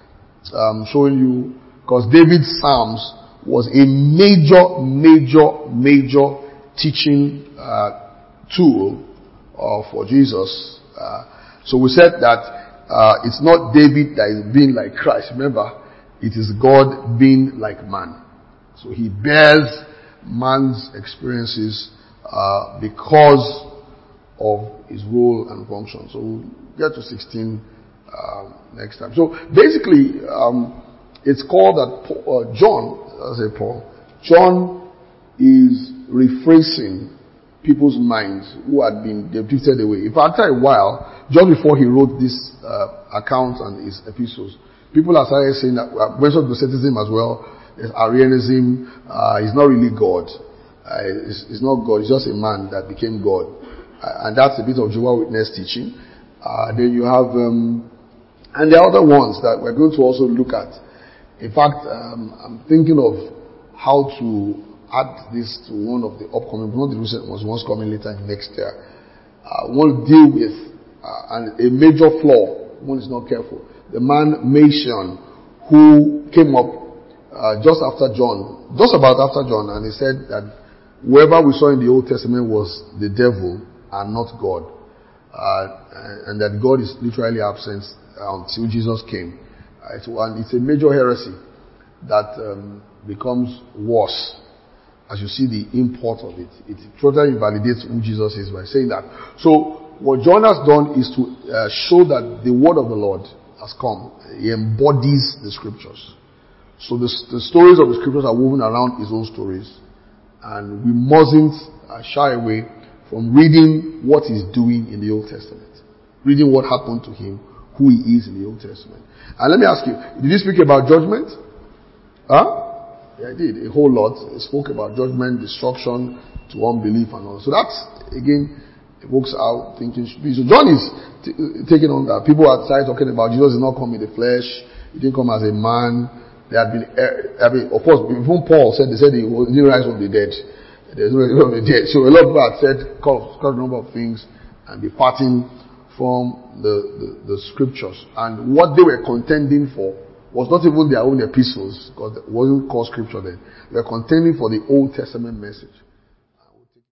Um, showing you, because David's Psalms was a major, major, major teaching uh, tool uh, for Jesus. Uh, so we said that uh, it's not David that is being like Christ. Remember, it is God being like man. So he bears man's experiences uh, because of his role and function. So we'll get to sixteen um, next time. So basically, um, it's called that Paul, uh, John, I say Paul, John is rephrasing people's minds who had been drifted away. If after a while, just before he wrote this uh, account and his epistles, people are started saying that, uh, mentioned Docetism as well. There's Arianism. Uh, he's not really God. Uh, he's, he's not God. He's just a man that became God. Uh, and that's a bit of Jehovah's Witness teaching. Uh, then you have, um, and the other ones that we're going to also look at. In fact, um, I'm thinking of how to add this to one of the upcoming, not the recent ones, one's coming later next year. Uh, one deal with uh, and a major flaw. One is not careful. The man Mason, who came up Uh, just after John, just about after John, and he said that whoever we saw in the Old Testament was the devil and not God, uh, and that God is literally absent until Jesus came. Uh, it's, and it's a major heresy that um, becomes worse as you see the import of it. It totally invalidates who Jesus is by saying that. So what John has done is to uh, show that the word of the Lord has come. He embodies the scriptures. So the, the stories of the scriptures are woven around his own stories. And we mustn't uh, shy away from reading what he's doing in the Old Testament. Reading what happened to him, who he is in the Old Testament. And let me ask you, did he speak about judgment? Huh? Yeah, he did. A whole lot. He spoke about judgment, destruction to unbelief and all. So that's, again, evokes out thinking. So John is t- taking on that. People outside talking about Jesus did not come in the flesh. He didn't come as a man. There had been, I mean, of course, even Paul said, they said he didn't rise from the dead. There's no rise from the dead. So a lot of people had said, quite a number of things, and departing from the, the, the scriptures. And what they were contending for was not even their own epistles, because it wasn't called scripture then. They were contending for the Old Testament message.